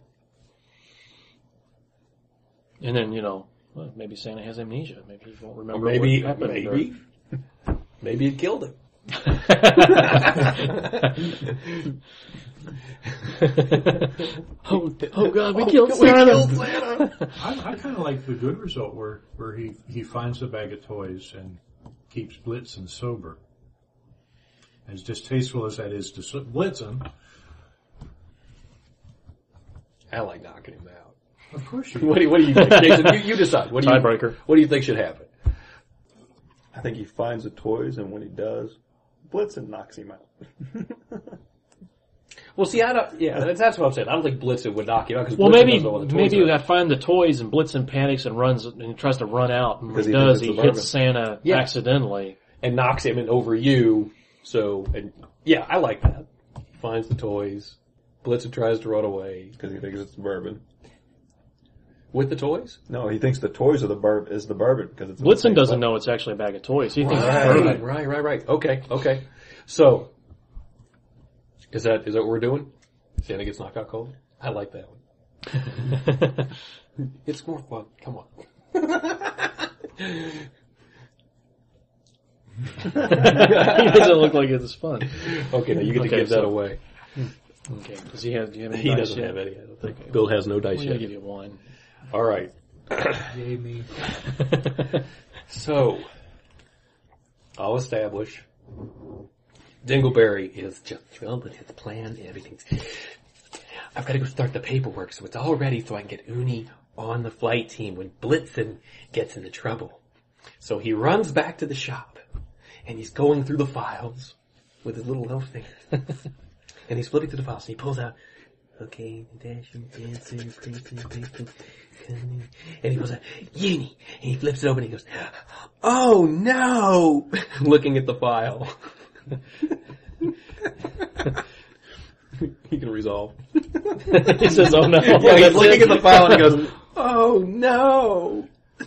And then, you know, well, maybe Santa has amnesia. Maybe he won't Or remember maybe, what happened. maybe, maybe it killed him. oh, th- oh God, we killed Santa. I, I kind of like the good result where, where he, he finds the bag of toys and keeps Blitzen sober. As distasteful as that is to s- Blitzen, I like knocking him out. of course you What do you, what do you think, Jason? You, you decide. What do you, Tiebreaker. what do you think should happen? I think he finds the toys, and when he does, Blitzen knocks him out. Well, see, I don't, yeah, that's, that's what I'm saying. I don't think Blitzen would knock him out because Well, Blitzen maybe doesn't know what the toys maybe are. you got to find the toys and Blitzen panics and runs and he tries to run out and when Because he he thinks does it's he the bourbon. hits Santa Yeah. accidentally. and knocks him in over you. So, and yeah, I like that. Finds the toys. Blitzen tries to run away Because he thinks it's bourbon. with the toys. No, he thinks the toys are the bourbon, is the bourbon, because it's in the Blitzen same doesn't bucket. know it's actually a bag of toys. He thinks it's Right, bourbon. right, right, right. Okay, okay. So, Is that is that what we're doing? Santa gets knocked out cold? I like that one. It's more fun. Come on. He doesn't look like it's fun. Okay, now you get to Okay, give so- that away. Okay. Does he have? Do you have any? He dice doesn't yet? have any. I don't think. Bill has no dice I'm gonna yet. give you one. All right. Yay me. So, I'll establish Dingleberry is just thrilled with his plan. Everything's. I've got to go start the paperwork so it's all ready so I can get Uni on the flight team when Blitzen gets into trouble. So he runs back to the shop and he's going through the files with his little elf fingers. And he's flipping through the files and he pulls out, okay, dashing, dancing, praising, praising, coming. And he pulls out, Uni. And he flips it open and he goes, oh no! Looking at the file. He can resolve. He says, "Oh no!" Yeah, he's That's looking it. at the file and he goes, "Oh no!"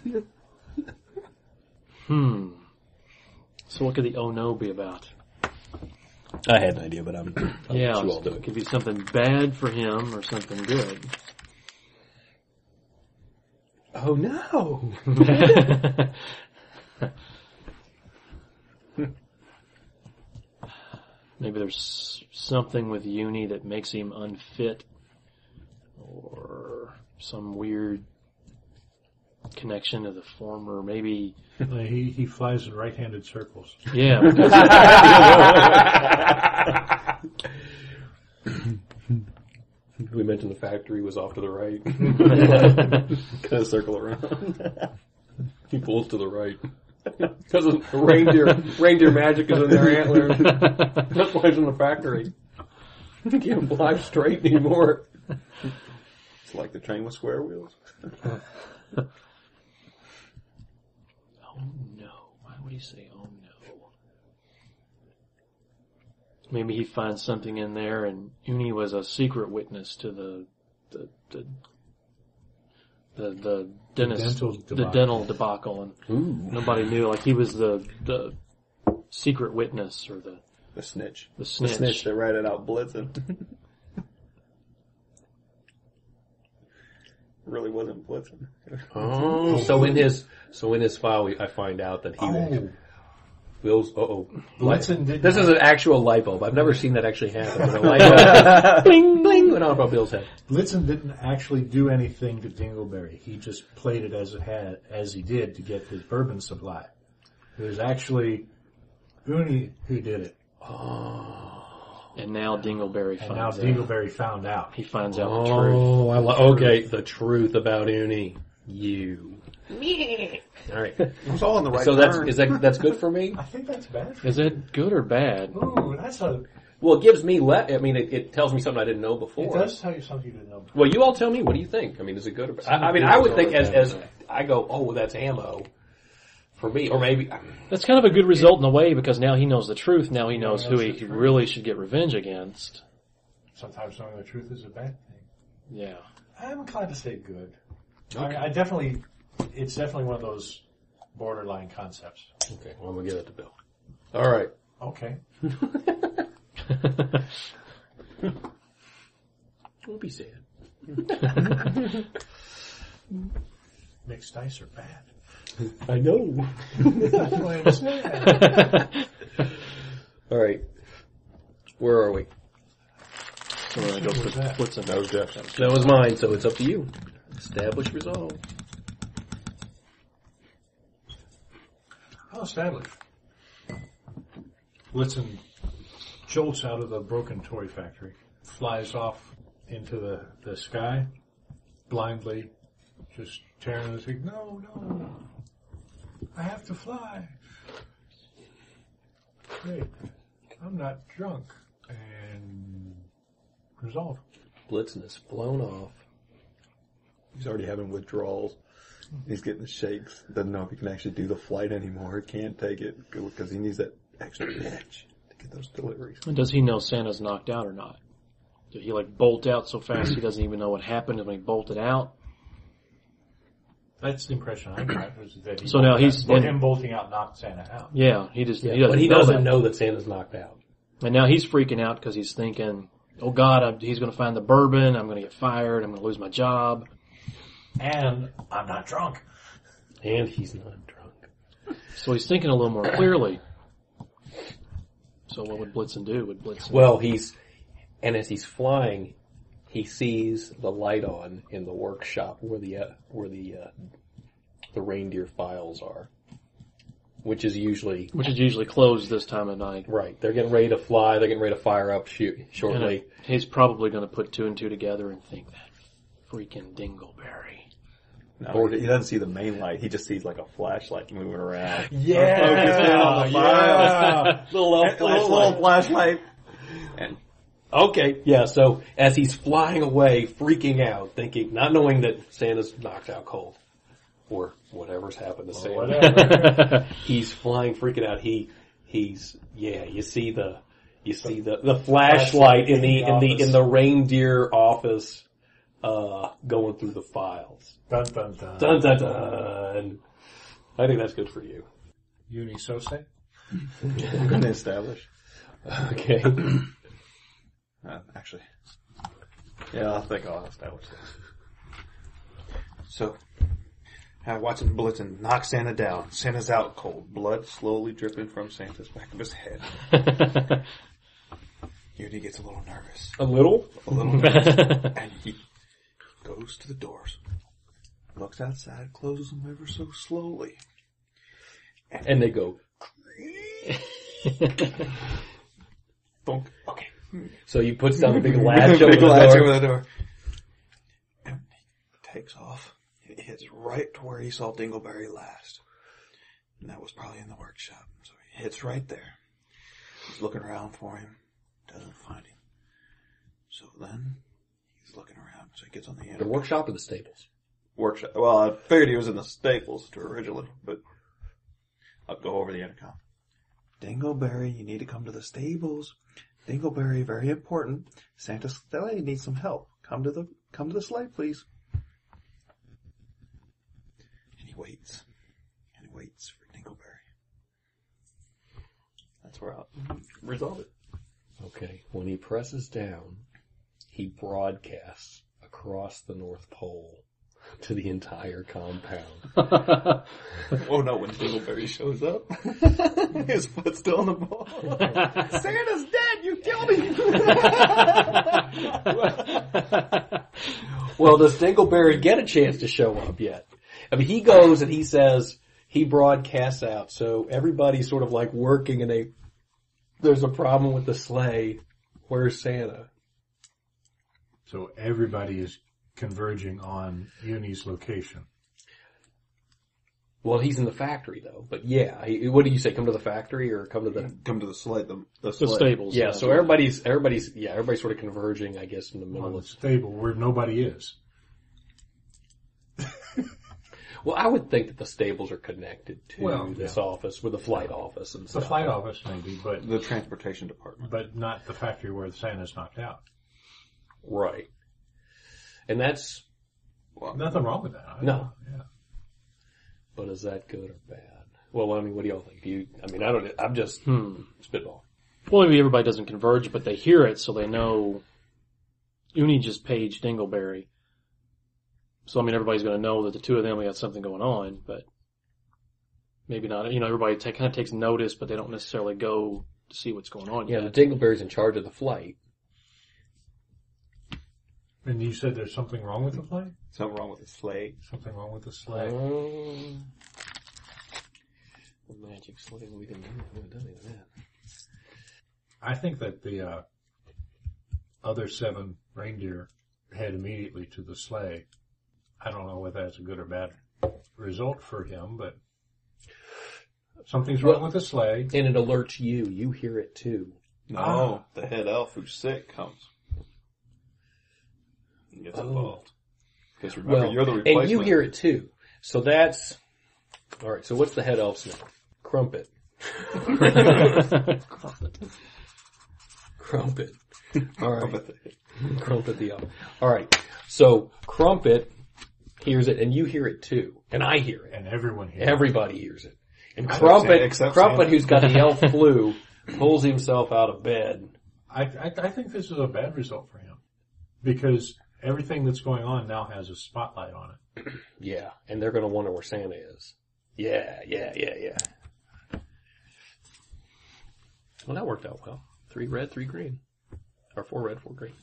Hmm. So what could the "oh no" be about? I had an idea, but I'm. I'll Yeah, let you all do it it. could be something bad for him or something good. Oh no! Maybe there's something with Uni that makes him unfit, or some weird connection to the former. Maybe, Uh, he he flies in right-handed circles. yeah. Because We mentioned the factory was off to the right. Kind of circle around. He pulls to the right. Because reindeer reindeer magic is in their antlers. That's why he's in the factory. He can't fly straight anymore. It's like the train with square wheels. oh no! Why would he say "oh no"? Maybe he finds something in there, and Uni was a secret witness to the the the the, the dentist, dental the debacle. dental debacle, and Ooh. nobody knew. Like he was the the secret witness or the The snitch. the snitch. The snitch that ratted out Blitzen. Really wasn't Blitzen. Oh, so in his so in his file, we, I find out that he was Oh, Bill's. Uh oh, Blitzen did This not- is an actual light bulb. I've never seen that actually happen. The light bulb, bling bling, went off on Bill's head. Blitzen didn't actually do anything to Dingleberry. He just played it as it had, as he did to get his bourbon supply. It was actually Uni who did it, And now Dingleberry and now finds out. Dingleberry found out. He finds out the truth. Oh, I lo- okay. The truth about Uni. You. All right. It was all in the right So that's turn. is that that's good for me? I think that's bad for Is it good or bad? Ooh, that's a, Well, it gives me le- I mean, it, it tells me something I didn't know it before. does tell you something you didn't know. Well, you all tell me. What do you think? I mean, is it good or bad? I, I mean, I would think as as I go, oh, well, that's ammo for me, or maybe That's kind of a good result in a way because now he knows the truth. Now he knows who he the truth. really should get revenge against. Sometimes knowing the truth is a bad thing. Yeah. I'm inclined to say good. I, mean, I definitely, it's definitely one of those borderline concepts. okay. Well, I'm gonna give it to Bill. All right. Okay. Don't be sad. Mixed dice are bad. I know. I understand. All right. Where are we? So we're going to go for that? Blitzen. That was Jeff. That was mine. So it's up to you. Establish resolve. I'll establish. Blitzen jolts out of the broken toy factory, flies off into the, the sky, blindly, just tearing the thing. No, no, I have to fly. Wait, I'm not drunk. And resolve. Blitzen is blown off. He's already having withdrawals. He's getting the shakes. Doesn't know if he can actually do the flight anymore. He can't take it because he needs that extra edge to get those deliveries. And does he know Santa's knocked out or not? Did he like bolt out so fast he doesn't even know what happened when he bolted out? That's the impression I got. Was that he So now bolted he's out- well, in- him bolting out knocked Santa out. Yeah, he just he Yeah, doesn't but he know doesn't that. know that Santa's knocked out. And now he's freaking out because he's thinking, oh God, I'm, he's going to find the bourbon. I'm going to get fired. I'm going to lose my job. And I'm not drunk. And he's not drunk. So he's thinking a little more clearly. So what would Blitzen do? Would Blitzen? Well, he's, and as he's flying, he sees the light on in the workshop where the, uh, where the, uh, the reindeer files are. Which is usually... Which is usually closed this time of night. Right. They're getting ready to fly. They're getting ready to fire up shoot, shortly. And he's probably going to put two and two together and think that freaking Dingleberry. No, he doesn't see the main light. He just sees like a flashlight moving around. Yeah! Focused in on the files. Yeah. little elf Little, little, little flashlight. And Okay, yeah, so as he's flying away, freaking out, thinking, not knowing that Santa's knocked out cold. Or whatever's happened to Santa. Whatever. He's flying, freaking out. He, he's, yeah, you see the, you see the, the flashlight in the, in the, in the reindeer office, uh, going through the files. Dun dun dun. Dun dun dun. I think that's good for you. Uni Sose? I'm going to establish. Okay. Uh, actually, yeah, I think I'll establish this. So, uh, watching Blitzen knock Santa down. Santa's out cold. Blood slowly dripping from Santa's back of his head. Uni gets a little nervous. A little? A little nervous. And he goes to the doors. Looks outside, closes them ever so slowly. And, And they go. Thunk. Okay. So he puts down a big latch over Big the latch door. over the door. And he takes off. It hits right to where he saw Dingleberry last. And that was probably in the workshop. So he hits right there. He's looking around for him. Doesn't find him. So then he's looking around. So he gets on the The intercom. workshop or the stables? Workshop. Well, I figured he was in the Staples to originally, but I'll go over the intercom. Dingleberry, you need to come to the stables. Dingleberry, very important. Santa's sleigh needs some help. Come to the come to the sleigh, please. And he waits. And he waits for Dingleberry. That's where I'll resolve it. Okay. When he presses down, he broadcasts across the North Pole to the entire compound. Oh no, when Dingleberry shows up, his foot's still on the ball. Santa's dead, you killed him! Well, does Dingleberry get a chance to show up yet? I mean, he goes and he says, he broadcasts out, so everybody's sort of like working and they, there's a problem with the sleigh. Where's Santa? So everybody is converging on Uni's location. Well, he's in the factory though, but yeah, he, what do you say? Come to the factory or come to the? Come to the sleigh, the, the The sleigh. stables. Yeah, so everybody's everybody's yeah everybody's sort of converging, I guess, in the middle On the of. stable where nobody is. Well, I would think that the stables are connected to Well, this yeah. office with the flight office and The stuff. flight office maybe, but The transportation department. but not the factory where Santa's knocked out. Right, and that's. Well, Nothing wrong with that. I No. know, Yeah. But is that good or bad? Well, I mean, what do y'all think? Do you? I mean, I don't. I'm just Hmm. spitball. Well, maybe everybody doesn't converge, but they hear it, so they know. Uni just paged Dingleberry. So, I mean, everybody's going to know that the two of them got something going on, but maybe not. You know, everybody ta- kind of takes notice, but they don't necessarily go to see what's going on Yeah, yet. the Dingleberry's in charge of the flight. And you said there's something wrong with the play? something wrong with the sleigh. Something wrong with the sleigh? Um, the magic sleigh. We didn't we haven't done any of that. I think that the uh, other seven reindeer head immediately to the sleigh. I don't know whether that's a good or bad result for him, but something's wrong Well- with the sleigh. And it alerts you. You hear it too. No, Ah. the head elf who's sick comes. And gets Oh. involved. Because remember, Well, you're the replacement. and you hear it too. So that's all right. So what's the head elf's name? Crumpet. Crumpet. All right. Crumpet the elf. All right. So Crumpet hears it, and you hear it too, and I hear it. And everyone hears Everybody hears it. And Except Crumpet, Santa- except Crumpet, Santa. who's got the elf flu, pulls himself out of bed. I, I, I think this is a bad result for him because everything that's going on now has a spotlight on it. Yeah, and they're going to wonder where Santa is. Yeah, yeah, yeah, yeah. Well, that worked out well. Three red, three green. Or four red, four green.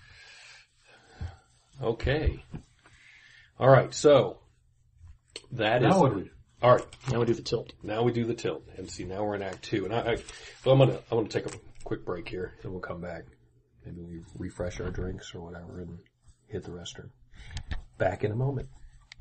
Okay. All right, so that Now is... what do we do? All right, Now we do the tilt. now we do the tilt. And see, now we're in Act Two. And I, I well, I'm gonna, I'm gonna take a quick break here, and we'll come back. Maybe we refresh our drinks or whatever, and hit the restroom. Back in a moment.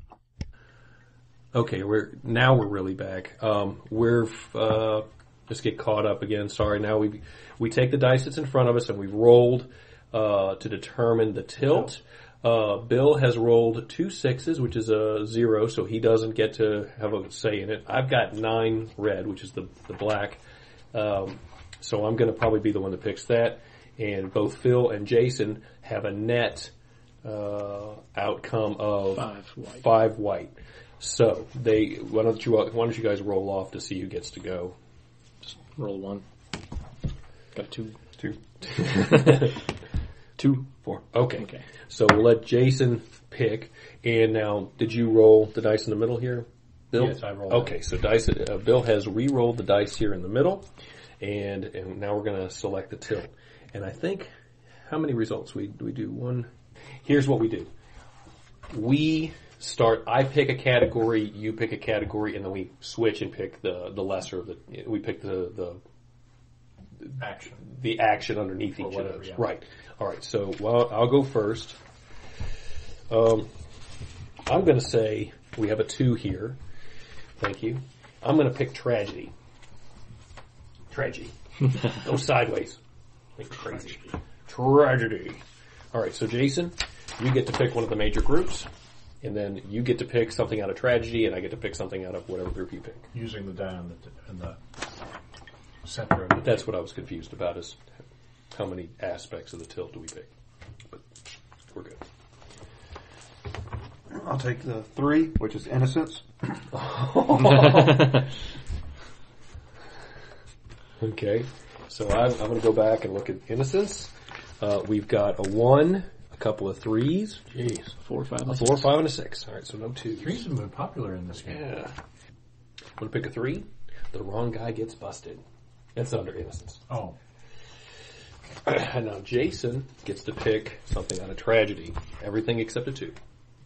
Okay, we're now we're really back. Um, we're uh, just get caught up again. Sorry. Now we we take the dice that's in front of us, and we've rolled uh, to determine the tilt. Uh, Bill has rolled two sixes, which is a zero, so he doesn't get to have a say in it. I've got nine red, which is the the black. Um, so I'm going to probably be the one that picks that. And both Phil and Jason have a net uh, outcome of Five white. Five white. So they why don't you why don't you guys roll off to see who gets to go? Just roll one. Got two. Two. Two. Four. Okay. Okay. So we'll let Jason pick. And now, did you roll the dice in the middle here, Bill? Yes, I rolled. Okay, so dice. Uh, Bill has re-rolled the dice here in the middle, and and now we're going to select the tilt. And I think how many results we do we do one? Here's what we do. We start. I pick a category. You pick a category, and then we switch and pick the the lesser of the. We pick the the Action. the action underneath Or each whatever, of those. yeah. Right. All right. So well, I'll go first. Um, I'm going to say we have a two here. Thank you. I'm going to pick tragedy. Tragedy. Go sideways. Like crazy. Tragedy. All right. So Jason, you get to pick one of the major groups, and then you get to pick something out of tragedy, and I get to pick something out of whatever group you pick. Using the die in the, in the center of it. That's what I was confused about is how many aspects of the tilt do we pick. But we're good. I'll take the three, which is innocence. Okay. So I'm, I'm going to go back and look at innocence. Uh, we've got a one, a couple of threes. Jeez. Four, five, and A a four, six. five, and a six. All right, so no twos. Threes have been popular in this game. Yeah. I'm going to pick a three. The wrong guy gets busted. That's under innocence. Oh. And now Jason gets to pick something out of tragedy. Everything except a two.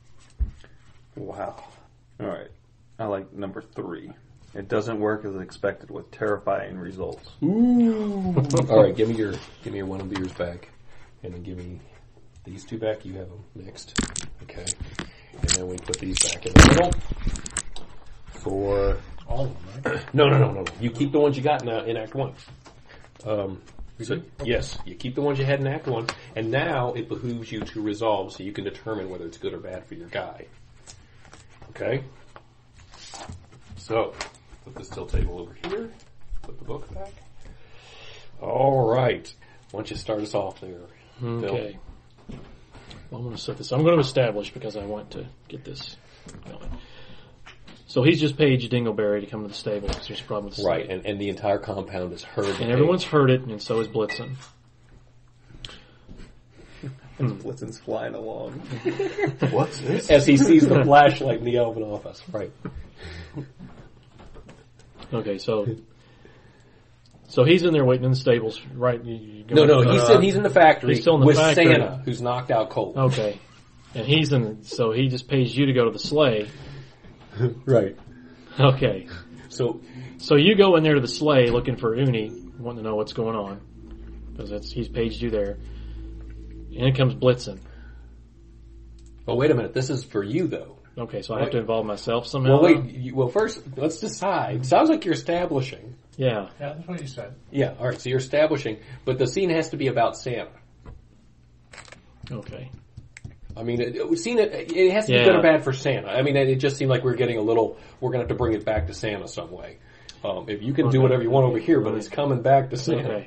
Wow. Alright. I like number three. It doesn't work as expected with terrifying results. Ooh. All right, give me your give me your one of yours back, and then give me these two back. You have them mixed, okay? And then we put these back in the middle for All of them, right? no, no, no, no. You keep the ones you got in, uh, in Act One. Um, so, yes, you keep the ones you had in Act One, and now it behooves you to resolve so you can determine whether it's good or bad for your guy. Okay. So. Put this tilt table over here. Put the book back. All right. Why don't you start us off there, Bill? Okay. Well, I'm going to set this. I'm going to establish because I want to get this going. So he's just paged Dingleberry to come to the stable because there's a problem with the Right, stable. and, and the entire compound is heard. And everyone's heard it, and so is Blitzen. Blitzen's flying along. What's this? as he sees the flashlight in the Elven office. Right. Okay, so so he's in there waiting in the stables, right? You, you go- No, no, he's uh, in, he's in the factory he's still in the with factory. Santa, who's knocked out cold. Okay, and he's in. So he just pays you to go to the sleigh. Right. Okay, So, so you go in there to the sleigh looking for Uni, wanting to know what's going on because that's he's paged you there. And in comes Blitzen. oh wait a minute, this is for you though. Okay, so I have to involve myself somehow. Well, wait. You, well, first, let's decide. Sounds like you're establishing. Yeah. Yeah, that's what you said. Yeah. All right. So you're establishing, but the scene has to be about Santa. Okay. I mean, it, it, scene it, it has to Yeah. be good or bad for Santa. I mean, it, it just seemed like we're getting a little. We're gonna have to bring it back to Santa some way. Um, if you can do Okay. whatever you want over here, but it's coming back to Santa. Okay.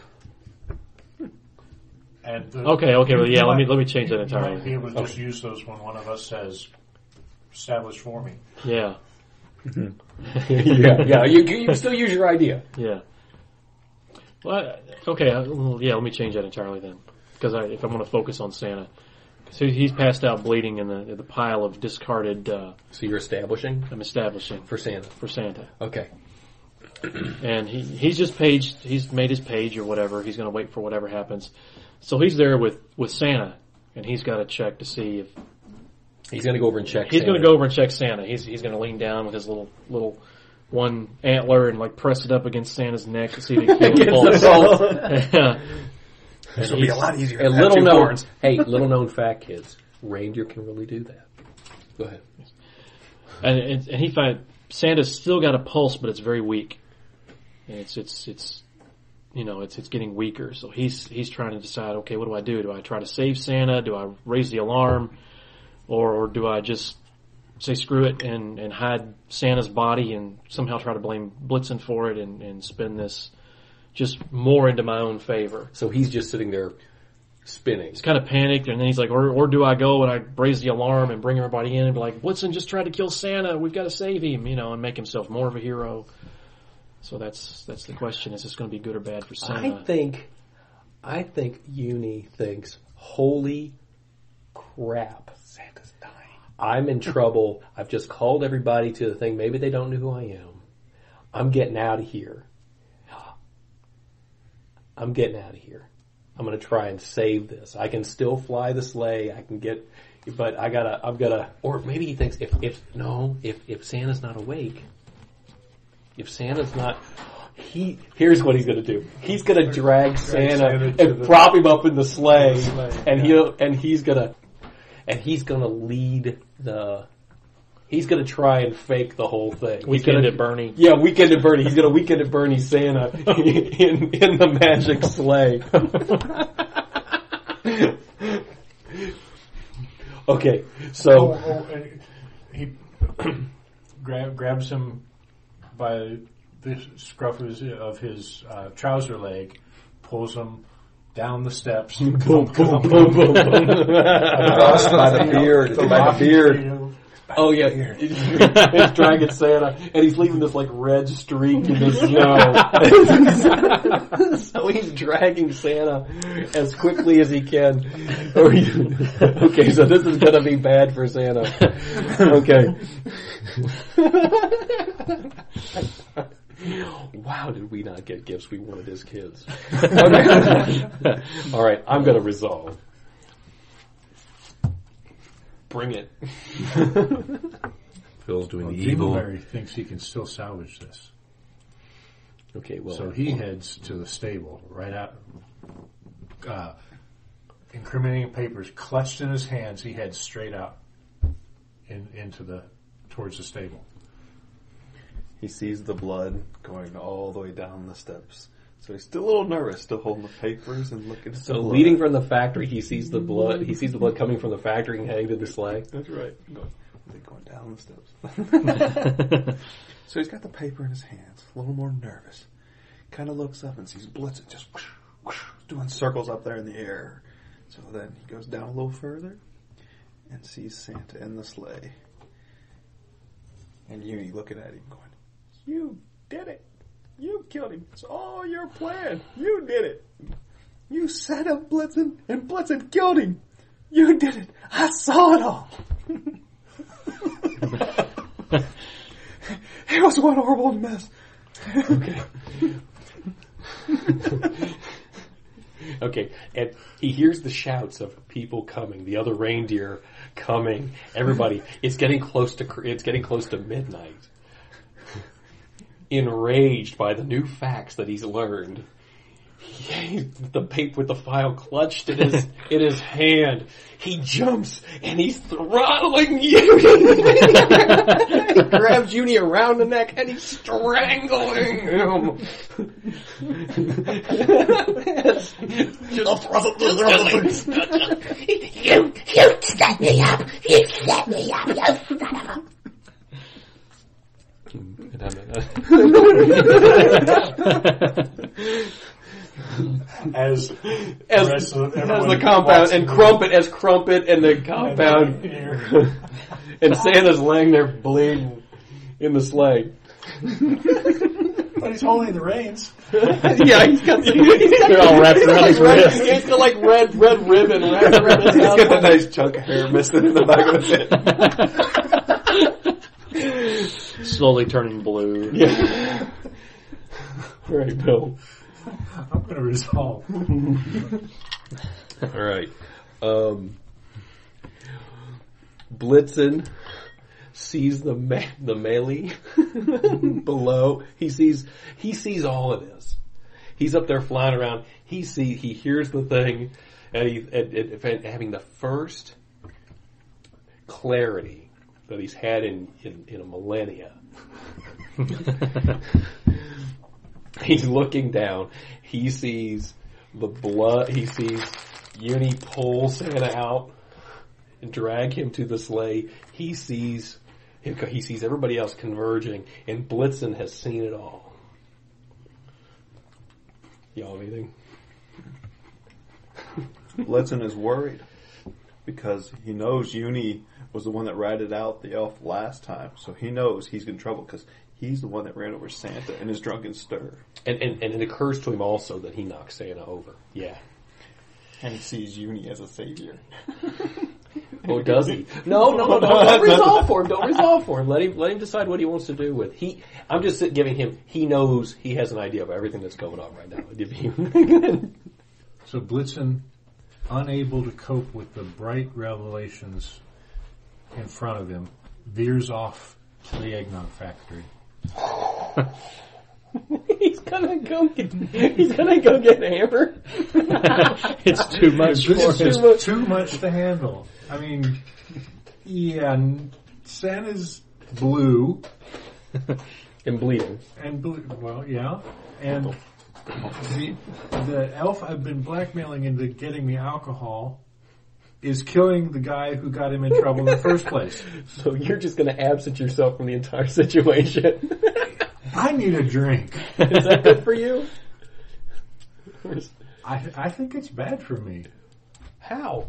And the, Okay. Okay. Well, yeah. you Let me might- let me change that You might be entirely. able to just use those when one of us says, "Establish for me." Yeah. yeah. Yeah. You, you still use your idea. Yeah. Well, okay, uh, well, yeah, let me change that entirely then. Because I, if I'm going to focus on Santa. So he's passed out bleeding in the the pile of discarded, uh, So you're establishing I'm establishing for Santa. for Santa. Okay. And he he's just paged, he's made his page or whatever, he's going to wait for whatever happens. So he's there with, with Santa, and he's got to check to see if, He's going to go over and check he's Santa. going to go over and check Santa. He's he's going to lean down with his little, little one antler and like press it up against Santa's neck to see if he can feel his pulse. Yeah. This will be a lot easier. And to have little two known, horns. hey, little known fact, kids, reindeer can really do that. Go ahead. And, and, and he found Santa's still got a pulse, but it's very weak. And it's it's it's you know it's it's getting weaker. So he's he's trying to decide. Okay, what do I do? Do I try to save Santa? Do I raise the alarm, or, or do I just say screw it and, and hide Santa's body and somehow try to blame Blitzen for it and, and spin this just more into my own favor? So he's just sitting there spinning. He's kind of panicked, and then he's like, or, or do I go and I raise the alarm and bring everybody in and be like, Blitzen just tried to kill Santa, we've got to save him, you know, and make himself more of a hero. So that's that's the question. Is this going to be good or bad for Santa? I think, I think Uni thinks, holy crap, Santa's dying. I'm in trouble. I've just called everybody to the thing. Maybe they don't know who I am. I'm getting out of here. I'm getting out of here. I'm going to try and save this. I can still fly the sleigh. I can get, but I gotta, I've gotta, or maybe he thinks if, if, no, if, if Santa's not awake, if Santa's not, he, here's what he's going to do. He's going to drag Santa Santa to and the- prop him up in the sleigh, sleigh, and yeah. he'll, and he's going to, and he's going to lead the, he's going to try and fake the whole thing. He's Weekend gonna, at Bernie. Yeah, Weekend at Bernie. He's going to Weekend at Bernie Santa in, in the magic sleigh. Okay, so, Oh, oh, and he grab, grabs him by the scruff of his, of his uh, trouser leg, pulls him down the steps. boom, boom, boom, boom, boom. Crossed by the beard, by the beard. Oh yeah, he's dragging Santa, and he's leaving this like red streak in the snow. So he's dragging Santa as quickly as he can. Okay, so this is gonna be bad for Santa. Okay. Wow, did we not get gifts we wanted as kids? Okay. All right, I'm gonna resolve. Bring it. Phil's doing Well, the evil. Dingleberry thinks he can still salvage this. Okay, well. So he heads to the stable, right out, uh, incriminating papers clutched in his hands. He heads straight out in, into the, towards the stable. He sees the blood going all the way down the steps. So he's still a little nervous, still holding the papers and looking at So the blood. leading from the factory, he sees the blood. He sees the blood coming from the factory and heading to the sleigh. That's right. They're going down the steps. So he's got the paper in his hands, a little more nervous. Kind of looks up and sees Blitzen just whoosh, whoosh, doing circles up there in the air. So then he goes down a little further and sees Santa in the sleigh. And Uni looking at him going, "You did it. You killed him. It's all your plan. You did it. You set up Blitzen and Blitzen killed him. You did it. I saw it all." It was one horrible mess. Okay. Okay, and he hears the shouts of people coming, the other reindeer coming, everybody. It's getting close to it's getting close to midnight. Enraged by the new facts that he's learned, he, the paper with the file clutched in his in his hand, he jumps and he's throttling Uni. He grabs Uni around the neck and he's strangling him. Just, You, you set me up. You set me up, you son of a... As, as, the rest of as everyone the compound walks and through. Crumpet as Crumpet and the compound and Santa's laying there bleeding in the sleigh. But he's holding the reins. Yeah, he's got, he's got They're all wrapped he's got around like his red, wrist. he's got like red, red ribbon wrapped around his He's got a mouth. nice chunk of hair missing in the back of his head. Slowly turning blue. Yeah. All right, Bill. I'm going to resolve. All right. Um, Blitzen sees the ma- the melee below. He sees he sees all of this. He's up there flying around. He see he hears the thing, and he and, and, and having the first clarity that he's had in in, in a millennia. He's looking down. He sees the blood. He sees Uni pull Santa out and drag him to the sleigh. He sees he sees everybody else converging, and Blitzen has seen it all. Y'all have anything? Blitzen is worried because he knows Uni was the one that ratted out the elf last time, so he knows he's in trouble because he's the one that ran over Santa in his drunken stir. And, and and it occurs to him also that he knocked Santa over. Yeah. And he sees Uni as a savior. Oh, does he? No, no, no, no. Don't resolve for him. Don't resolve for him. Let him let him decide what he wants to do with. He. I'm just giving him. He knows he has an idea of everything that's going on right now. So Blitzen, unable to cope with the bright revelations in front of him, veers off to the eggnog factory. He's gonna go get. He's gonna go get hammered. It's too much for This him. is too, too much to handle. I mean, yeah, n- Santa's blue And bleeding. and blue. Well, yeah, and the, the elf I've been blackmailing into getting me alcohol is killing the guy who got him in trouble in the first place. So you're just gonna absent yourself from the entire situation. I need a drink. Is that good for you? I I think it's bad for me. How?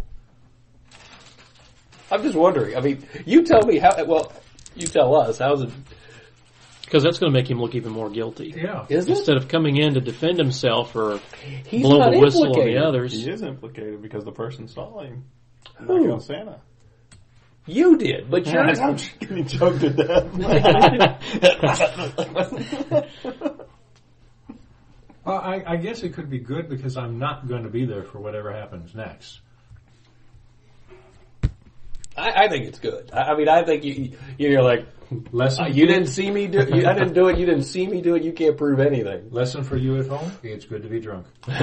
I'm just wondering. I mean, you tell me how. Well, you tell us. How's it? Because that's going to make him look even more guilty. Yeah. Is it? Instead of coming in to defend himself or He's blow not the whistle on the implicated. others. He is implicated because the person saw him Who? knock out Santa. You did, but you're. I'm getting choked to death. Well, I, I guess it could be good because I'm not going to be there for whatever happens next. I, I think it's good. I, I mean, I think you, you're like, Lesson. uh, you didn't see me do. You, I didn't do it. You didn't see me do it. You can't prove anything. Lesson for you at home: it's good to be drunk.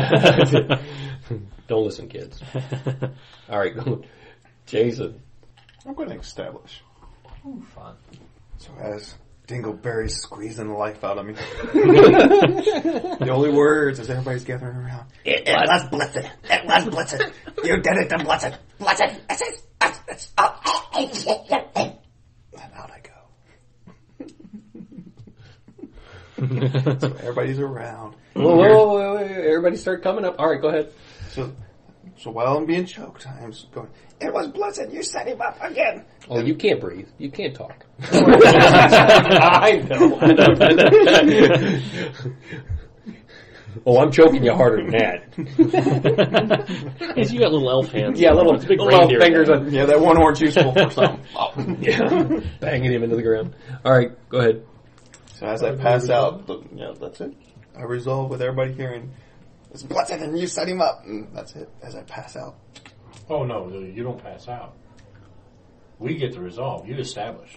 Don't listen, kids. All right, Jason. I'm going to establish. Ooh, fun. So as Dingleberry's squeezing the life out of me, the only words as everybody's gathering around. It, it was Blitzen. It was Blitzen. You did it to Blitzen. Blitzen. It's it. It's, it's, oh, oh, oh, oh, oh, oh. And out I go. So everybody's around. Whoa, whoa, whoa, wait, wait, everybody start coming up. All right, go ahead. So, so while I'm being choked, I'm going, it was Blitzen, you set him up again. Oh, you can't breathe. You can't talk. I know. I know. I know. Oh, I'm choking you harder than that. Yes, you got little elf hands. Yeah, little, It's big little reindeer. fingers. On, Yeah, that one horn's useful for something. Oh. yeah, banging him into the ground. All right, go ahead. So as I pass out, the, yeah, that's it. I resolve with everybody hearing, it's Blitzen and you set him up. And that's it, as I pass out. Oh no, you don't pass out. We get the resolve. You established.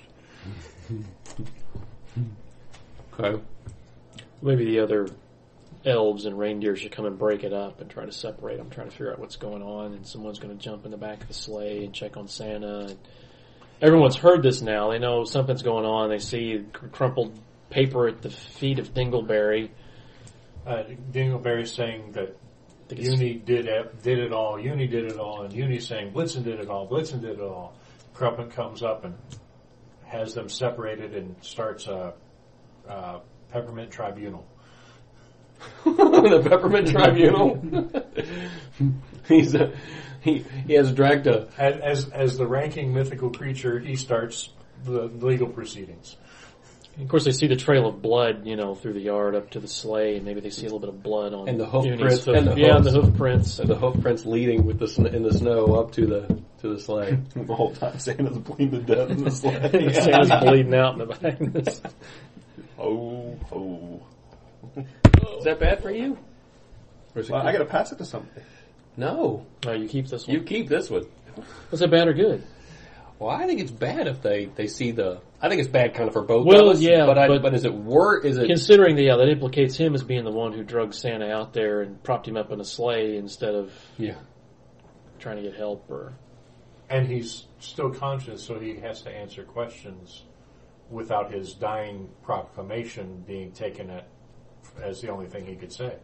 Okay. Maybe the other elves and reindeer should come and break it up and try to separate them, try to figure out what's going on, and someone's going to jump in the back of the sleigh and check on Santa. And everyone's heard this now. They know something's going on. They see crumpled paper at the feet of Dingleberry. Uh, Dingleberry's saying that think it's- Uni did it, did it all, Uni did it all, and Uni's saying Blitzen did it all, Blitzen did it all. Crumpet comes up and has them separated and starts a, a peppermint tribunal. The Peppermint Tribunal. He's a, he he has dragged a As, as as the ranking mythical creature, he starts the legal proceedings. Of course, they see the trail of blood, you know, through the yard up to the sleigh, and maybe they see a little bit of blood on And the hoof Uni's prints. hoof- And the yeah, hoofs. and the hoof prints. And the hoof prints leading with the sn- in the snow up to the to the sleigh. The whole time Santa's bleeding to death in the sleigh. Santa's bleeding out in the back. Oh, oh. Is that bad for you? Or is it Well, good? I gotta pass it to somebody. No, No, you keep this one. you keep this one. Was that bad or good? Well, I think it's bad if they, they see the. I think it's bad kind of for both Well, of us. yeah, but, I, but- but is it worse? Is it? Considering that, yeah, that implicates him as being the one who drugged Santa out there and propped him up in a sleigh instead of Yeah. trying to get help or... And he's still conscious, so he has to answer questions without his dying proclamation being taken at, as the only thing he could say.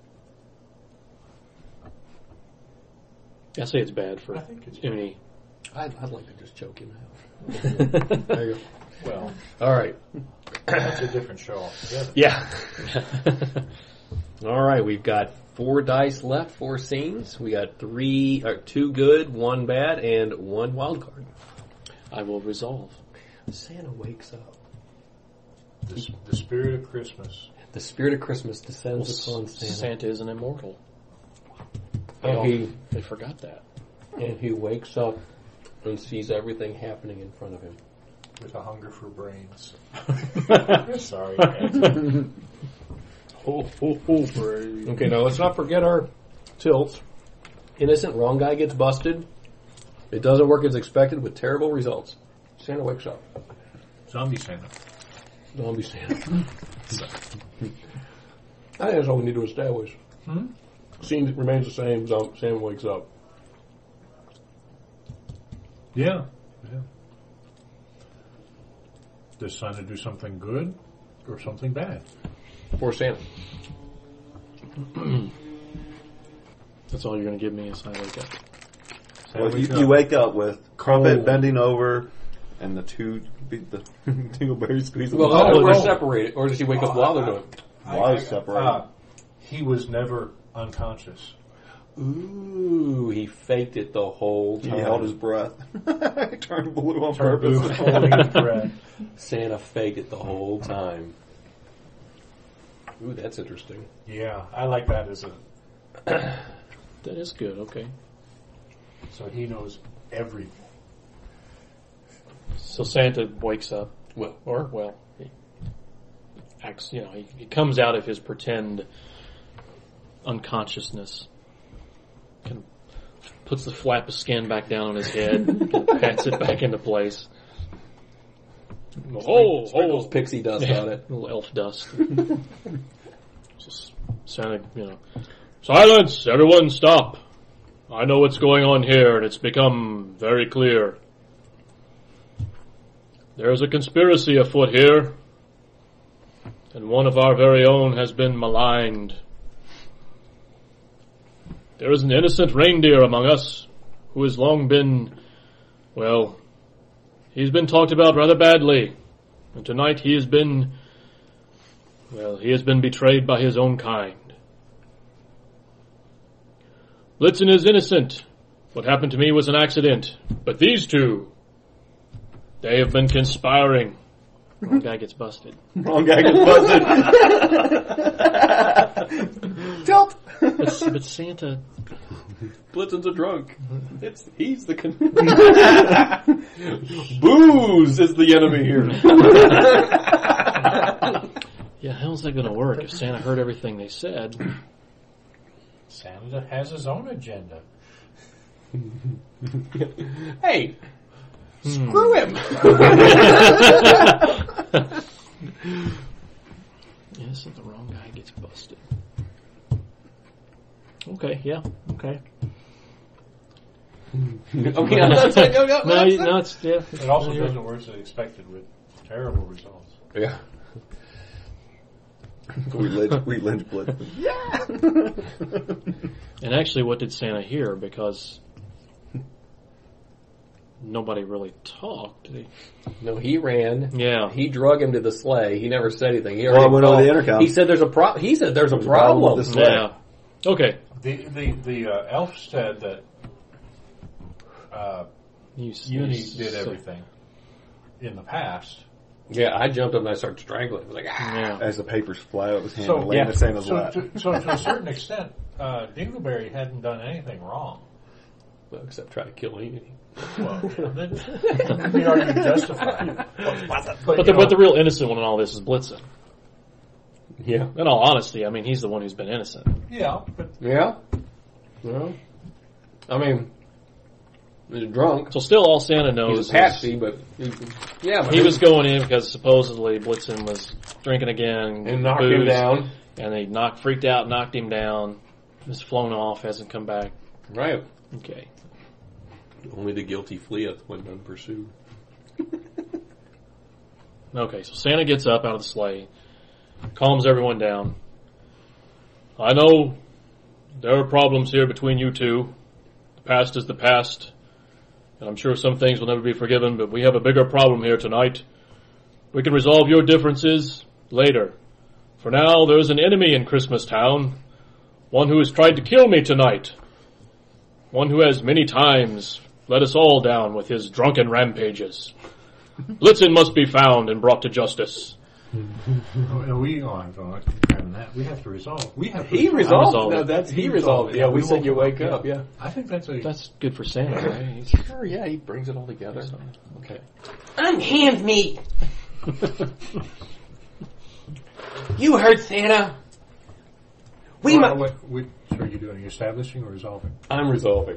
I say it's bad for I think it's Uni. I'd, I'd like to just choke him out. There you go. Well, All right. that's a different show altogether. Yeah. All right. We've got four dice left, four scenes. We got three, or two good, one bad, and one wild card. I will resolve. Santa wakes up. The, the spirit of Christmas. The spirit of Christmas descends Well, upon Santa. Santa is an immortal. They, And all- he, they forgot that. and he wakes up and sees everything happening in front of him. With a hunger for brains. Sorry. Oh, oh, oh, brave. Okay, now let's not forget our tilts. Innocent, wrong guy gets busted. It doesn't work as expected with terrible results. Santa wakes up. Zombie Santa. Zombie Santa. I think that's all we need to establish. Hmm? Scene remains the same. Zom- Santa wakes up. Yeah. Yeah. Does Santa do something good or something bad? For Santa. That's all you're going to give me is I wake up. Santa Well, you, wakes up. you wake up with Crumpet Oh. bending over and the two, the Dingleberry squeezing Well, the oh, bottom. we're separated. Or does he wake up while they're doing it? Why is separated? Uh, he was never unconscious. Ooh, he faked it the whole He time. held his breath. Turned blue on Turned purpose. blue, holding his breath. Santa faked it the whole time. Ooh, that's interesting. Yeah, I like that as a. That is good, okay. So he knows everything. So Santa wakes up, well, or, well, he acts, you know, he, he comes out of his pretend unconsciousness, kind of puts the flap of skin back down on his head, and pats it back into place. Oh, Sprinkles oh, pixie dust yeah, on it. little elf dust. Just Santa, you know, silence! Everyone stop! I know what's going on here, and it's become very clear. There is a conspiracy afoot here, and one of our very own has been maligned. There is an innocent reindeer among us who has long been, well, he's been talked about rather badly, and tonight he has been, well, he has been betrayed by his own kind. Blitzen is innocent. What happened to me was an accident, but these two, they have been conspiring. Wrong guy gets busted. Wrong guy gets busted. Tilt. But, but Santa, Blitzen's a drunk. It's he's the con- booze is the enemy here. yeah, how's that going to work if Santa heard everything they said? Santa has his own agenda. Hey, screw him. Yes, the wrong guy gets busted. Okay, yeah, okay. Okay, I'm not saying no, no, No, you, no, it's yeah. It also you're- doesn't work as expected with terrible results. Yeah. we lynch, we lynch Blitz. And actually, what did Santa hear? Because nobody really talked. Did he? No, he ran. Yeah. He drug him to the sleigh. He never said anything. He Well, I already went over called- the intercom. He said there's a pro- He said there's a There's a problem problem. with this sleigh. Yeah. Okay. The the the uh, elf said that uh, You, Uni you- did so- everything in the past, Yeah, I jumped up and I started strangling. I was like, ah. Yeah. As the papers fly out of his hand So, and land yeah. in Santa's So lap. to, so to a certain extent, uh, Dingleberry hadn't done anything wrong. Well, except try to kill Unity. Well, you know, that that could be argued justified. But, But you the, know, but the real innocent one in all this is Blitzen. Yeah. In all honesty, I mean, he's the one who's been innocent. yeah, but Yeah? Well, I mean, he's drunk. So still all Santa knows He's is a patsy, but he, yeah, but he was going in because supposedly Blitzen was drinking again. and knocked him booze, down. And they knocked, freaked out, knocked him down. He's flown off, hasn't come back. Right. Okay. Only the guilty fleeth when none pursue. Okay, so Santa gets up out of the sleigh, calms everyone down. I know there are problems here between you two. The past is the past, and I'm sure some things will never be forgiven, but we have a bigger problem here tonight. We can resolve your differences later. For now, there is an enemy in Christmas Town, one who has tried to kill me tonight, one who has many times let us all down with his drunken rampages. Blitzen must be found and brought to justice. no, we aren't going to that. We have to resolve. We have to He resolved resolved it. No, that's he He resolved it. resolved it. Yeah, we We said woke you him wake up, up. Yeah. I think that's a That's good for Santa, right? He's- Sure. Yeah, he brings it all together. Okay. Unhand me! You heard Santa. We Well, mu- what, which are you doing? Are you establishing or resolving? I'm resolving.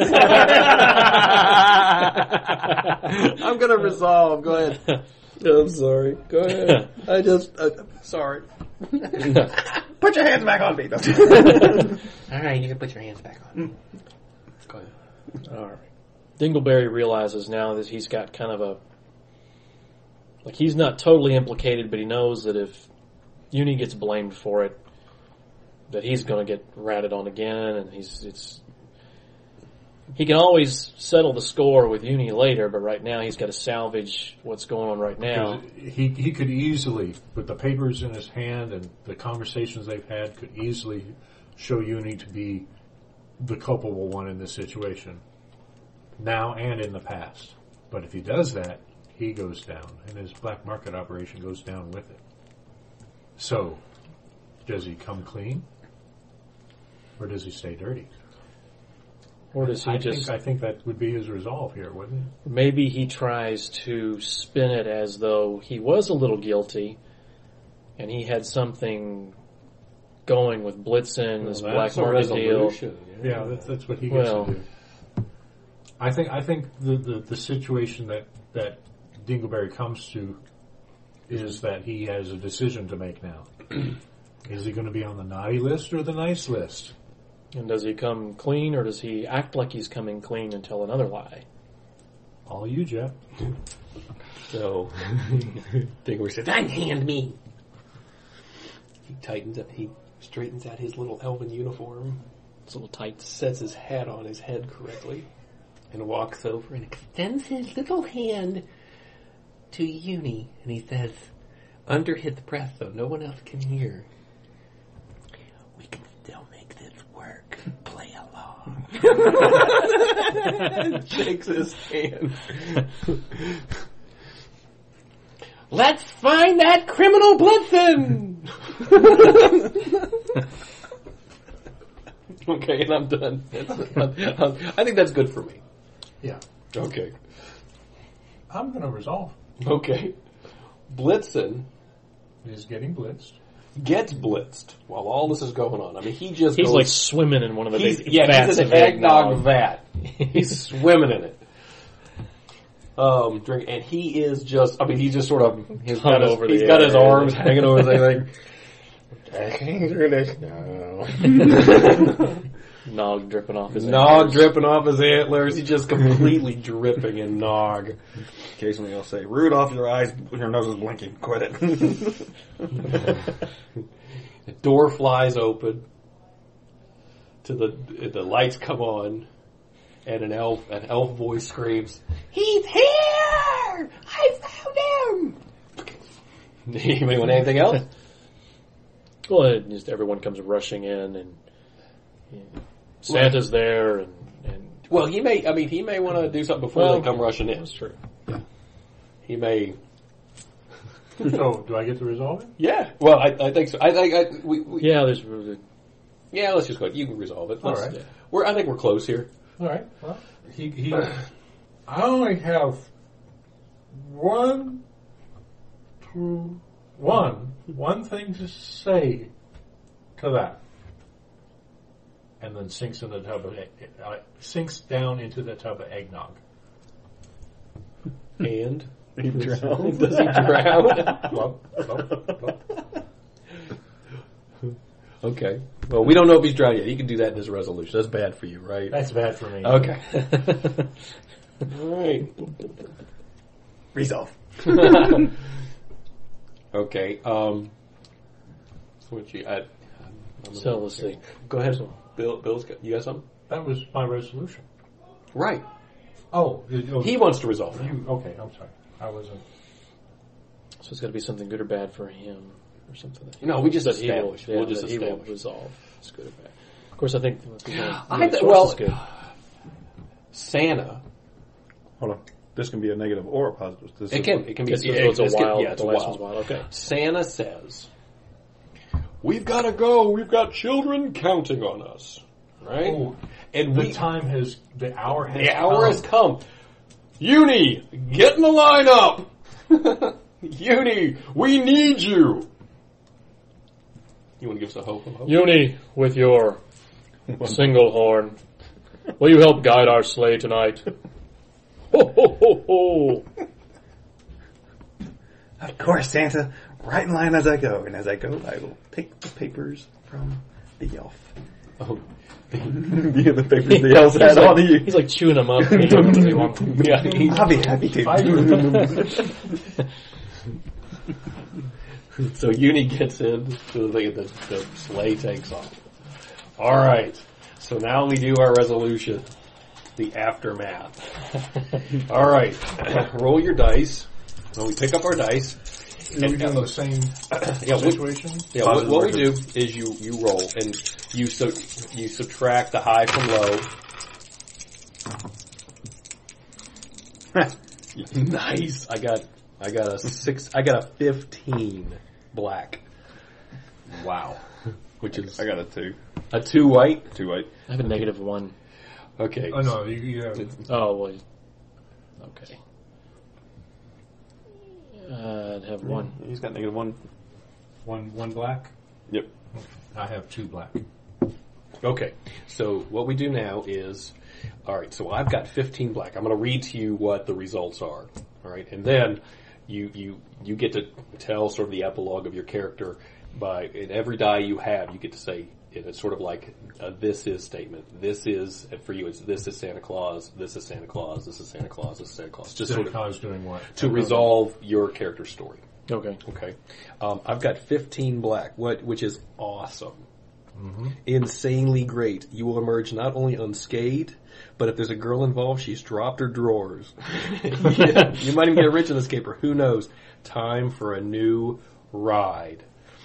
I'm gonna resolve. Go ahead. I'm sorry. Go ahead. I just, uh, sorry. Put your hands back on me. Alright, you can put your hands back on. Go ahead. All right. Dingleberry realizes now that he's got kind of a, like he's not totally implicated, but he knows that if Uni gets blamed for it, that he's going to get ratted on again, and he's it's. He can always settle the score with Uni later, but right now he's got to salvage what's going on right now. Because He he could easily, with the papers in his hand and the conversations they've had, could easily show Uni to be the culpable one in this situation, now and in the past. But if he does that, he goes down, and his black market operation goes down with it. So, does he come clean, or does he stay dirty? Or does he I just... think I think that would be his resolve here, wouldn't it? Maybe he tries to spin it as though he was a little guilty, and he had something going with Blitzen, this Well, black that's a market deal. resolution, Yeah, that's, that's what he gets Well- to do. I think I think the, the, the situation that, that Dingleberry comes to is that he has a decision to make now. Is he going to be on the naughty list or the nice list? And does he come clean, or does he act like he's coming clean and tell another lie? All you, Jeff. So, Dingleberry says, Unhand me. he tightens up, he straightens out his little elven uniform, It's a little tight. sets his hat on his head correctly, and walks over and Extends his little hand to Uni, and he says, under his breath so no one else can hear. we can still make this work. Play along. Shakes his hand. Let's find that criminal Blitzen! Okay, and I'm done. That's- I think that's good for me. Yeah. Okay. I'm going to resolve. Okay. Blitzen Is getting blitzed. gets blitzed while all this is going on. I mean, he just He's goes, like swimming in one of the he's, big yeah, vats he's in of an eggnog eggnog. vat. He's swimming in it. Um, drink, and he is just, I mean, he's just sort of, he's Hung got his, over the he's got his edge. arms hanging over his thing. No. Nog dripping off his Nog antlers. dripping off his antlers. He's just completely dripping in nog. Occasionally I'll say, Rudolph, your eyes, your nose is blinking. Quit it. The door flies open. To the the lights come on, and an elf an elf voice screams, He's here! I found him! "Anybody want anything else?" Well, it just everyone comes rushing in, and yeah, Santa's there, and, and Well, he may. I mean, he may want to do something before Well, they come rushing in. that's true. He may. So, do I get to resolve it? Yeah. Well, I, I think so. I think I, we, we, Yeah, there's. yeah. Let's just go. You can resolve it. Let's, All right. yeah. We're. I think we're close here. All right. Well, he, he I only have one, two, one, one thing to say to that, and then sinks in the tub of uh, sinks down into the tub of eggnog. And He drowns. does he drown? Plop, plop, plop. Okay. Well, we don't know if he's drowned yet. He can do that in his resolution. That's bad for you, right? That's bad for me. Okay. All right. Resolve. Okay. Um. So what you? I, I'm, I'm So let's see. Go ahead. Bill. Bill's got. You got something? That was my resolution. Right. Oh, it- oh, He wants to resolve that. you, okay, I'm sorry. I wasn't. So it's got to be something good or bad for him, or something. That No, we just that he will, established. yeah, We'll just that he will establish. resolve. It's good or bad. Of course, I think. The, the, I the th- source well- is good. Santa. Hold on. This can be a negative or a positive. This It is- can. It can be. It's, yeah, it's a this can- wild. yeah, it's the a last wild. one's wild. Okay. Santa says, "We've got to go. We've got children counting on us." Right? Oh, And the we. time has, the hour has The hour come. has come. Uni, get in the lineup. Uni, we need you. You want to give us a hope? A hope? Uni, with your single horn, will you help guide our sleigh tonight? Ho ho ho ho! Of course, Santa. Right in line as I go. And as I go, I will pick the papers from the elf. Oh, Yeah, the papers the elf had like, on you. He's like chewing them up. yeah, he's, I'll be happy to. so Uni gets in, so the, the, the sleigh takes off. All right. So now we do our resolution, the aftermath. All right. Roll your dice. So we pick up our dice. Are we doing the same Yeah, we, situation? yeah what, what we do is you, you roll and you su- you subtract the high from low. Nice. I got I got a six. I got a fifteen black. Wow. Which is I got a two. a two white. Two white. I have a negative one. Okay. Oh no, you, you have, Oh well. Okay. Uh, I'd have one. He's got negative one. one one black. Yep. I have two black. Okay. So what we do now is, all right. So I've got fifteen black. I'm going to read to you what the results are. All right, and then you you you get to tell sort of the epilogue of your character by in every die you have. You get to say it's sort of like a this is statement. This is and for you. It's this is Santa Claus. This is Santa Claus. This is Santa Claus. This is Santa Claus. Just Santa sort of Claus doing what? to resolve your character story. Okay. Okay. Um, I've got fifteen black, what which is awesome. Insanely great. You will emerge not only unscathed, but if there's a girl involved, she's dropped her drawers. Yeah, you might even get a rich in this caper. Who knows? Time for a new ride.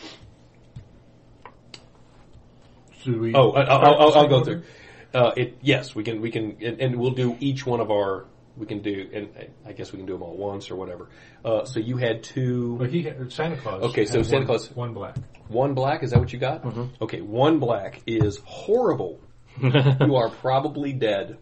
Should we? Oh, I- I'll, I'll, I'll go through. Uh, it yes, we can we can and, and we'll do each one of our. We can do, and I guess we can do them all once or whatever. Uh, so you had two. But he had, Santa Claus. Okay, so had Santa one, Claus- one black. One black, is that what you got? Mm-hmm. Okay, one black is horrible. You are probably dead.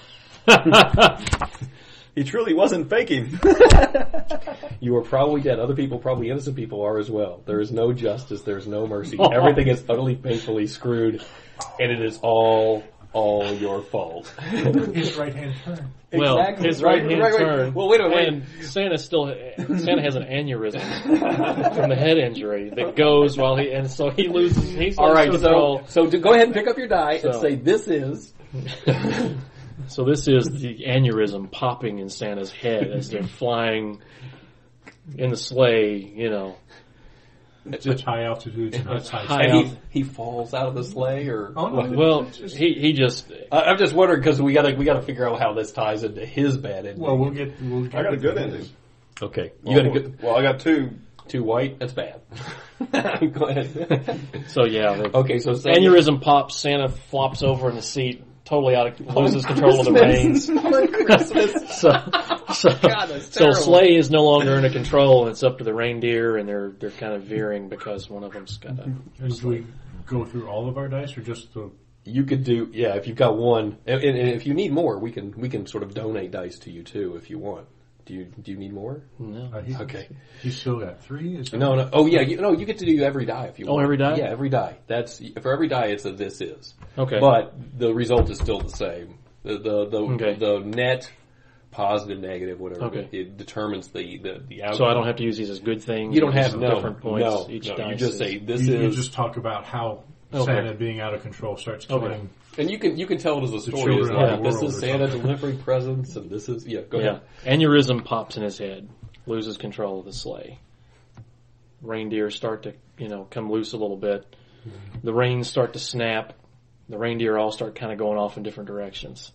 He truly wasn't faking. You are probably dead. Other people, probably innocent people, are as well. There is no justice. There is no mercy. Everything is utterly painfully screwed, and it is all, all your fault. His right hand turn. Well, Exactly. his right hand Right, right. turn. Well, wait a minute, And Santa still Santa has an aneurysm from the head injury that goes while he and so he loses. He's All right, control. so so to go ahead and pick up your die and So- say this is. So this is the aneurysm popping in Santa's head as they're flying in the sleigh. You know, Such high altitudes and It's high. high And he, out. he falls out of the sleigh, or Oh no! Well, it's just- he he just I- I'm just wondering because we got to we got to figure out how this ties into his bad ending. well, we'll get. We'll get I got a good ending. Okay, you got a good Well, I got two. two white. That's bad. Go ahead. so yeah. The Okay, so say aneurysm pops. Santa flops over in the seat, totally out of loses control of the reins. On Christmas. So So, God, that's so terrible. sleigh is no longer under control, and it's up to the reindeer, and they're they're kind of veering because one of them's got a. Do we go through all of our dice, or just the? You could do, yeah, if you've got one, and, and if you need more, we can we can sort of donate dice to you too if you want. Do you do you need more? No. Uh, he, Okay. He's still got three. Is that No, no. Oh, yeah. You, no, you get to do every die if you Oh, want. every die? Yeah, every die. That's for every die. It's a this is. Okay. But the result is still the same. The the the, Okay. the net positive, negative, whatever. Okay. It determines the the, the outcome. So I don't have to use these as good things. You don't These have are no different points. no. Each no. dice You just is- say this you, you is. just talk about how Okay. Santa being out of control starts killing. Okay. And you can you can tell it as a story. It's children like, of the this world is or Santa something. delivering presents, and this is yeah. Go Yeah. ahead. Aneurysm pops in his head. Loses control of the sleigh. Reindeer start to, you know, come loose a little bit. The reins start to snap. The reindeer all start kind of going off in different directions.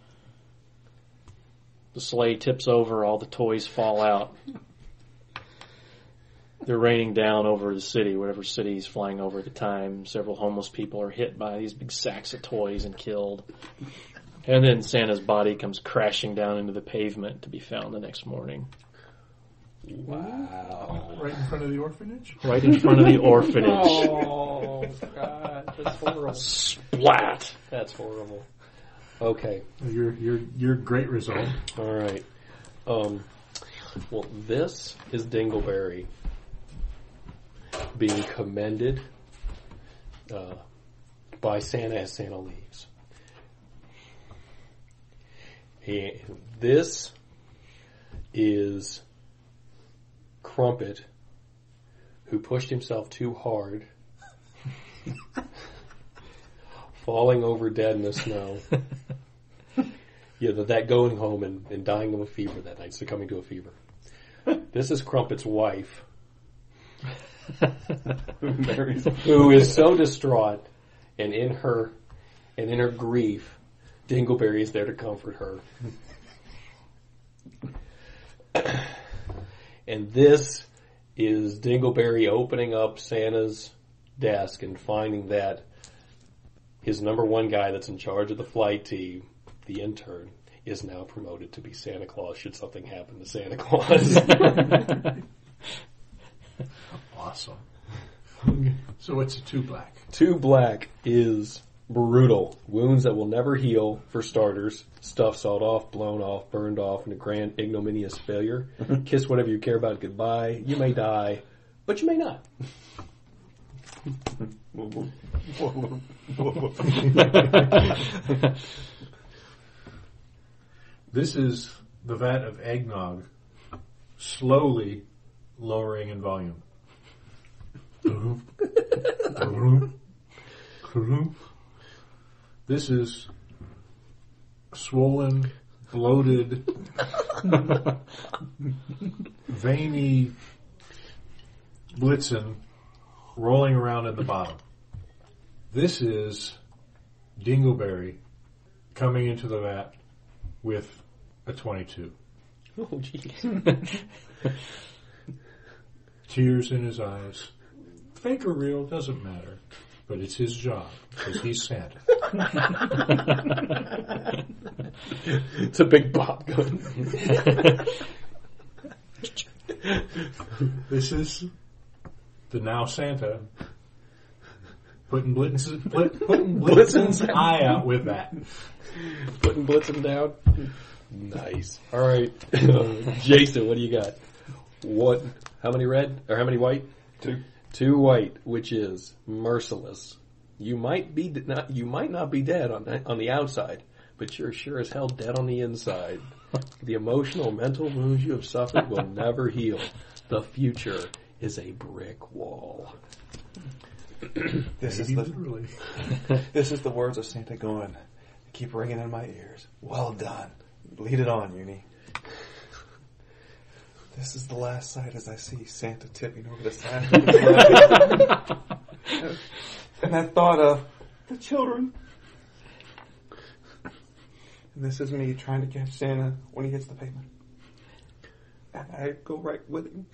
The sleigh tips over. All the toys fall out. They're raining down over the city, whatever city he's flying over at the time. Several homeless people are hit by these big sacks of toys and killed. And then Santa's body comes crashing down into the pavement to be found the next morning. Wow. Right in front of the orphanage. Right in front of the orphanage. Oh God, that's horrible. Splat! That's horrible. Okay. Your your your great result. All right. Um, well, this is Dingleberry being commended uh, by Santa as Santa leaves. And this is Crumpet, who pushed himself too hard, falling over dead in the snow. Yeah, that, that going home and, and dying of a fever that night, succumbing to a fever. This is Crumpet's wife, who is so distraught, and in her and in her grief, Dingleberry is there to comfort her. And this is Dingleberry opening up Santa's desk and finding that his number one guy that's in charge of the flight team, the intern, is now promoted to be Santa Claus should something happen to Santa Claus. Awesome. So it's a two black. Two black is brutal. Wounds that will never heal, for starters. Stuff sawed off, blown off, burned off in a grand ignominious failure. Kiss whatever you care about goodbye. You may die, but you may not. This is the vat of eggnog slowly lowering in volume. This is swollen, bloated, veiny Blitzen rolling around in the bottom. This is Dingleberry coming into the vat with a twenty-two. Oh, jeez. Tears in his eyes. Fake or real, doesn't matter. But it's his job, because he's Santa. It's a big pop gun. This is the now Santa putting Blitzen's, Blit, putting Blitzen's eye out with that. Putting Blitzen down. Nice. All right, Jason, what do you got? What? How many red or how many white? Two. Two white, which is merciless. You might be not. You might not be dead on the, on the outside, but you're sure as hell dead on the inside. The emotional, mental wounds you have suffered will never heal. The future is a brick wall. This is Maybe the literally. this is the words of Santa going. Keep ringing in my ears. Well done. Lead it on, Uni. This is the last sight as I see Santa tipping over the side. And I thought of the children. And this is me trying to catch Santa when he hits the pavement. And I go right with him.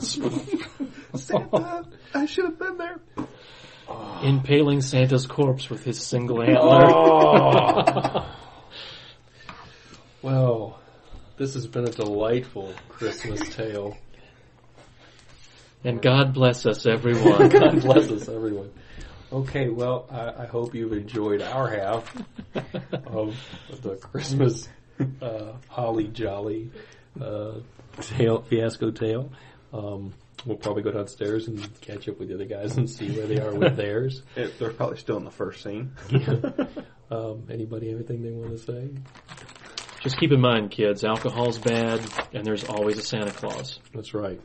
Santa, I should have been there. Impaling Santa's corpse with his single antler. Oh. Well, This has been a delightful Christmas tale. And God bless us, everyone. God bless us, everyone. Okay, well, I, I hope you've enjoyed our half of the Christmas uh, holly jolly uh, tale, fiasco tale. Um, we'll probably go downstairs and catch up with the other guys and see where they are with theirs. It, they're probably still in the first scene. Yeah. Um, anybody have anything they want to say? Just keep in mind, kids, alcohol's bad, and there's always a Santa Claus. That's right.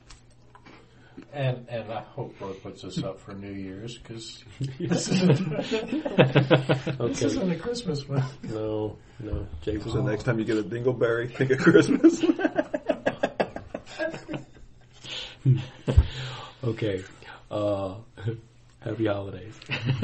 And and I hope Bo puts us up for New Year's, because this isn't Okay. this isn't a Christmas one. No, no. Jason. So next time you get a dingleberry, think of Christmas. Okay. Uh, happy holidays.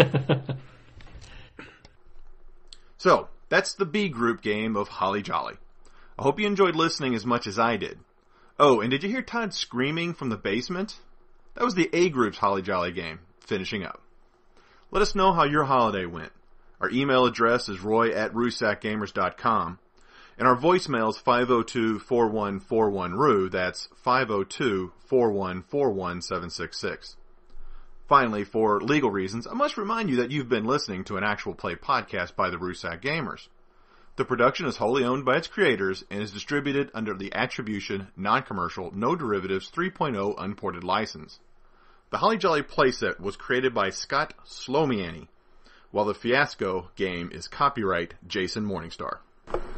So, that's the B group game of Holly Jolly. I hope you enjoyed listening as much as I did. Oh, and did you hear Todd screaming from the basement? That was the A group's Holly Jolly game, finishing up. Let us know how your holiday went. Our email address is roy at rusack gamers dot com, and our voicemail is five oh two, four one four one, R U. That's five oh two, four one four one, seven six six. Finally, for legal reasons, I must remind you that you've been listening to an actual play podcast by the Rusack Gamers. The production is wholly owned by its creators and is distributed under the Attribution, Non-Commercial, No Derivatives three point oh Unported License. The Holly Jolly playset was created by Scott Slomiani, while the Fiasco game is copyright Jason Morningstar.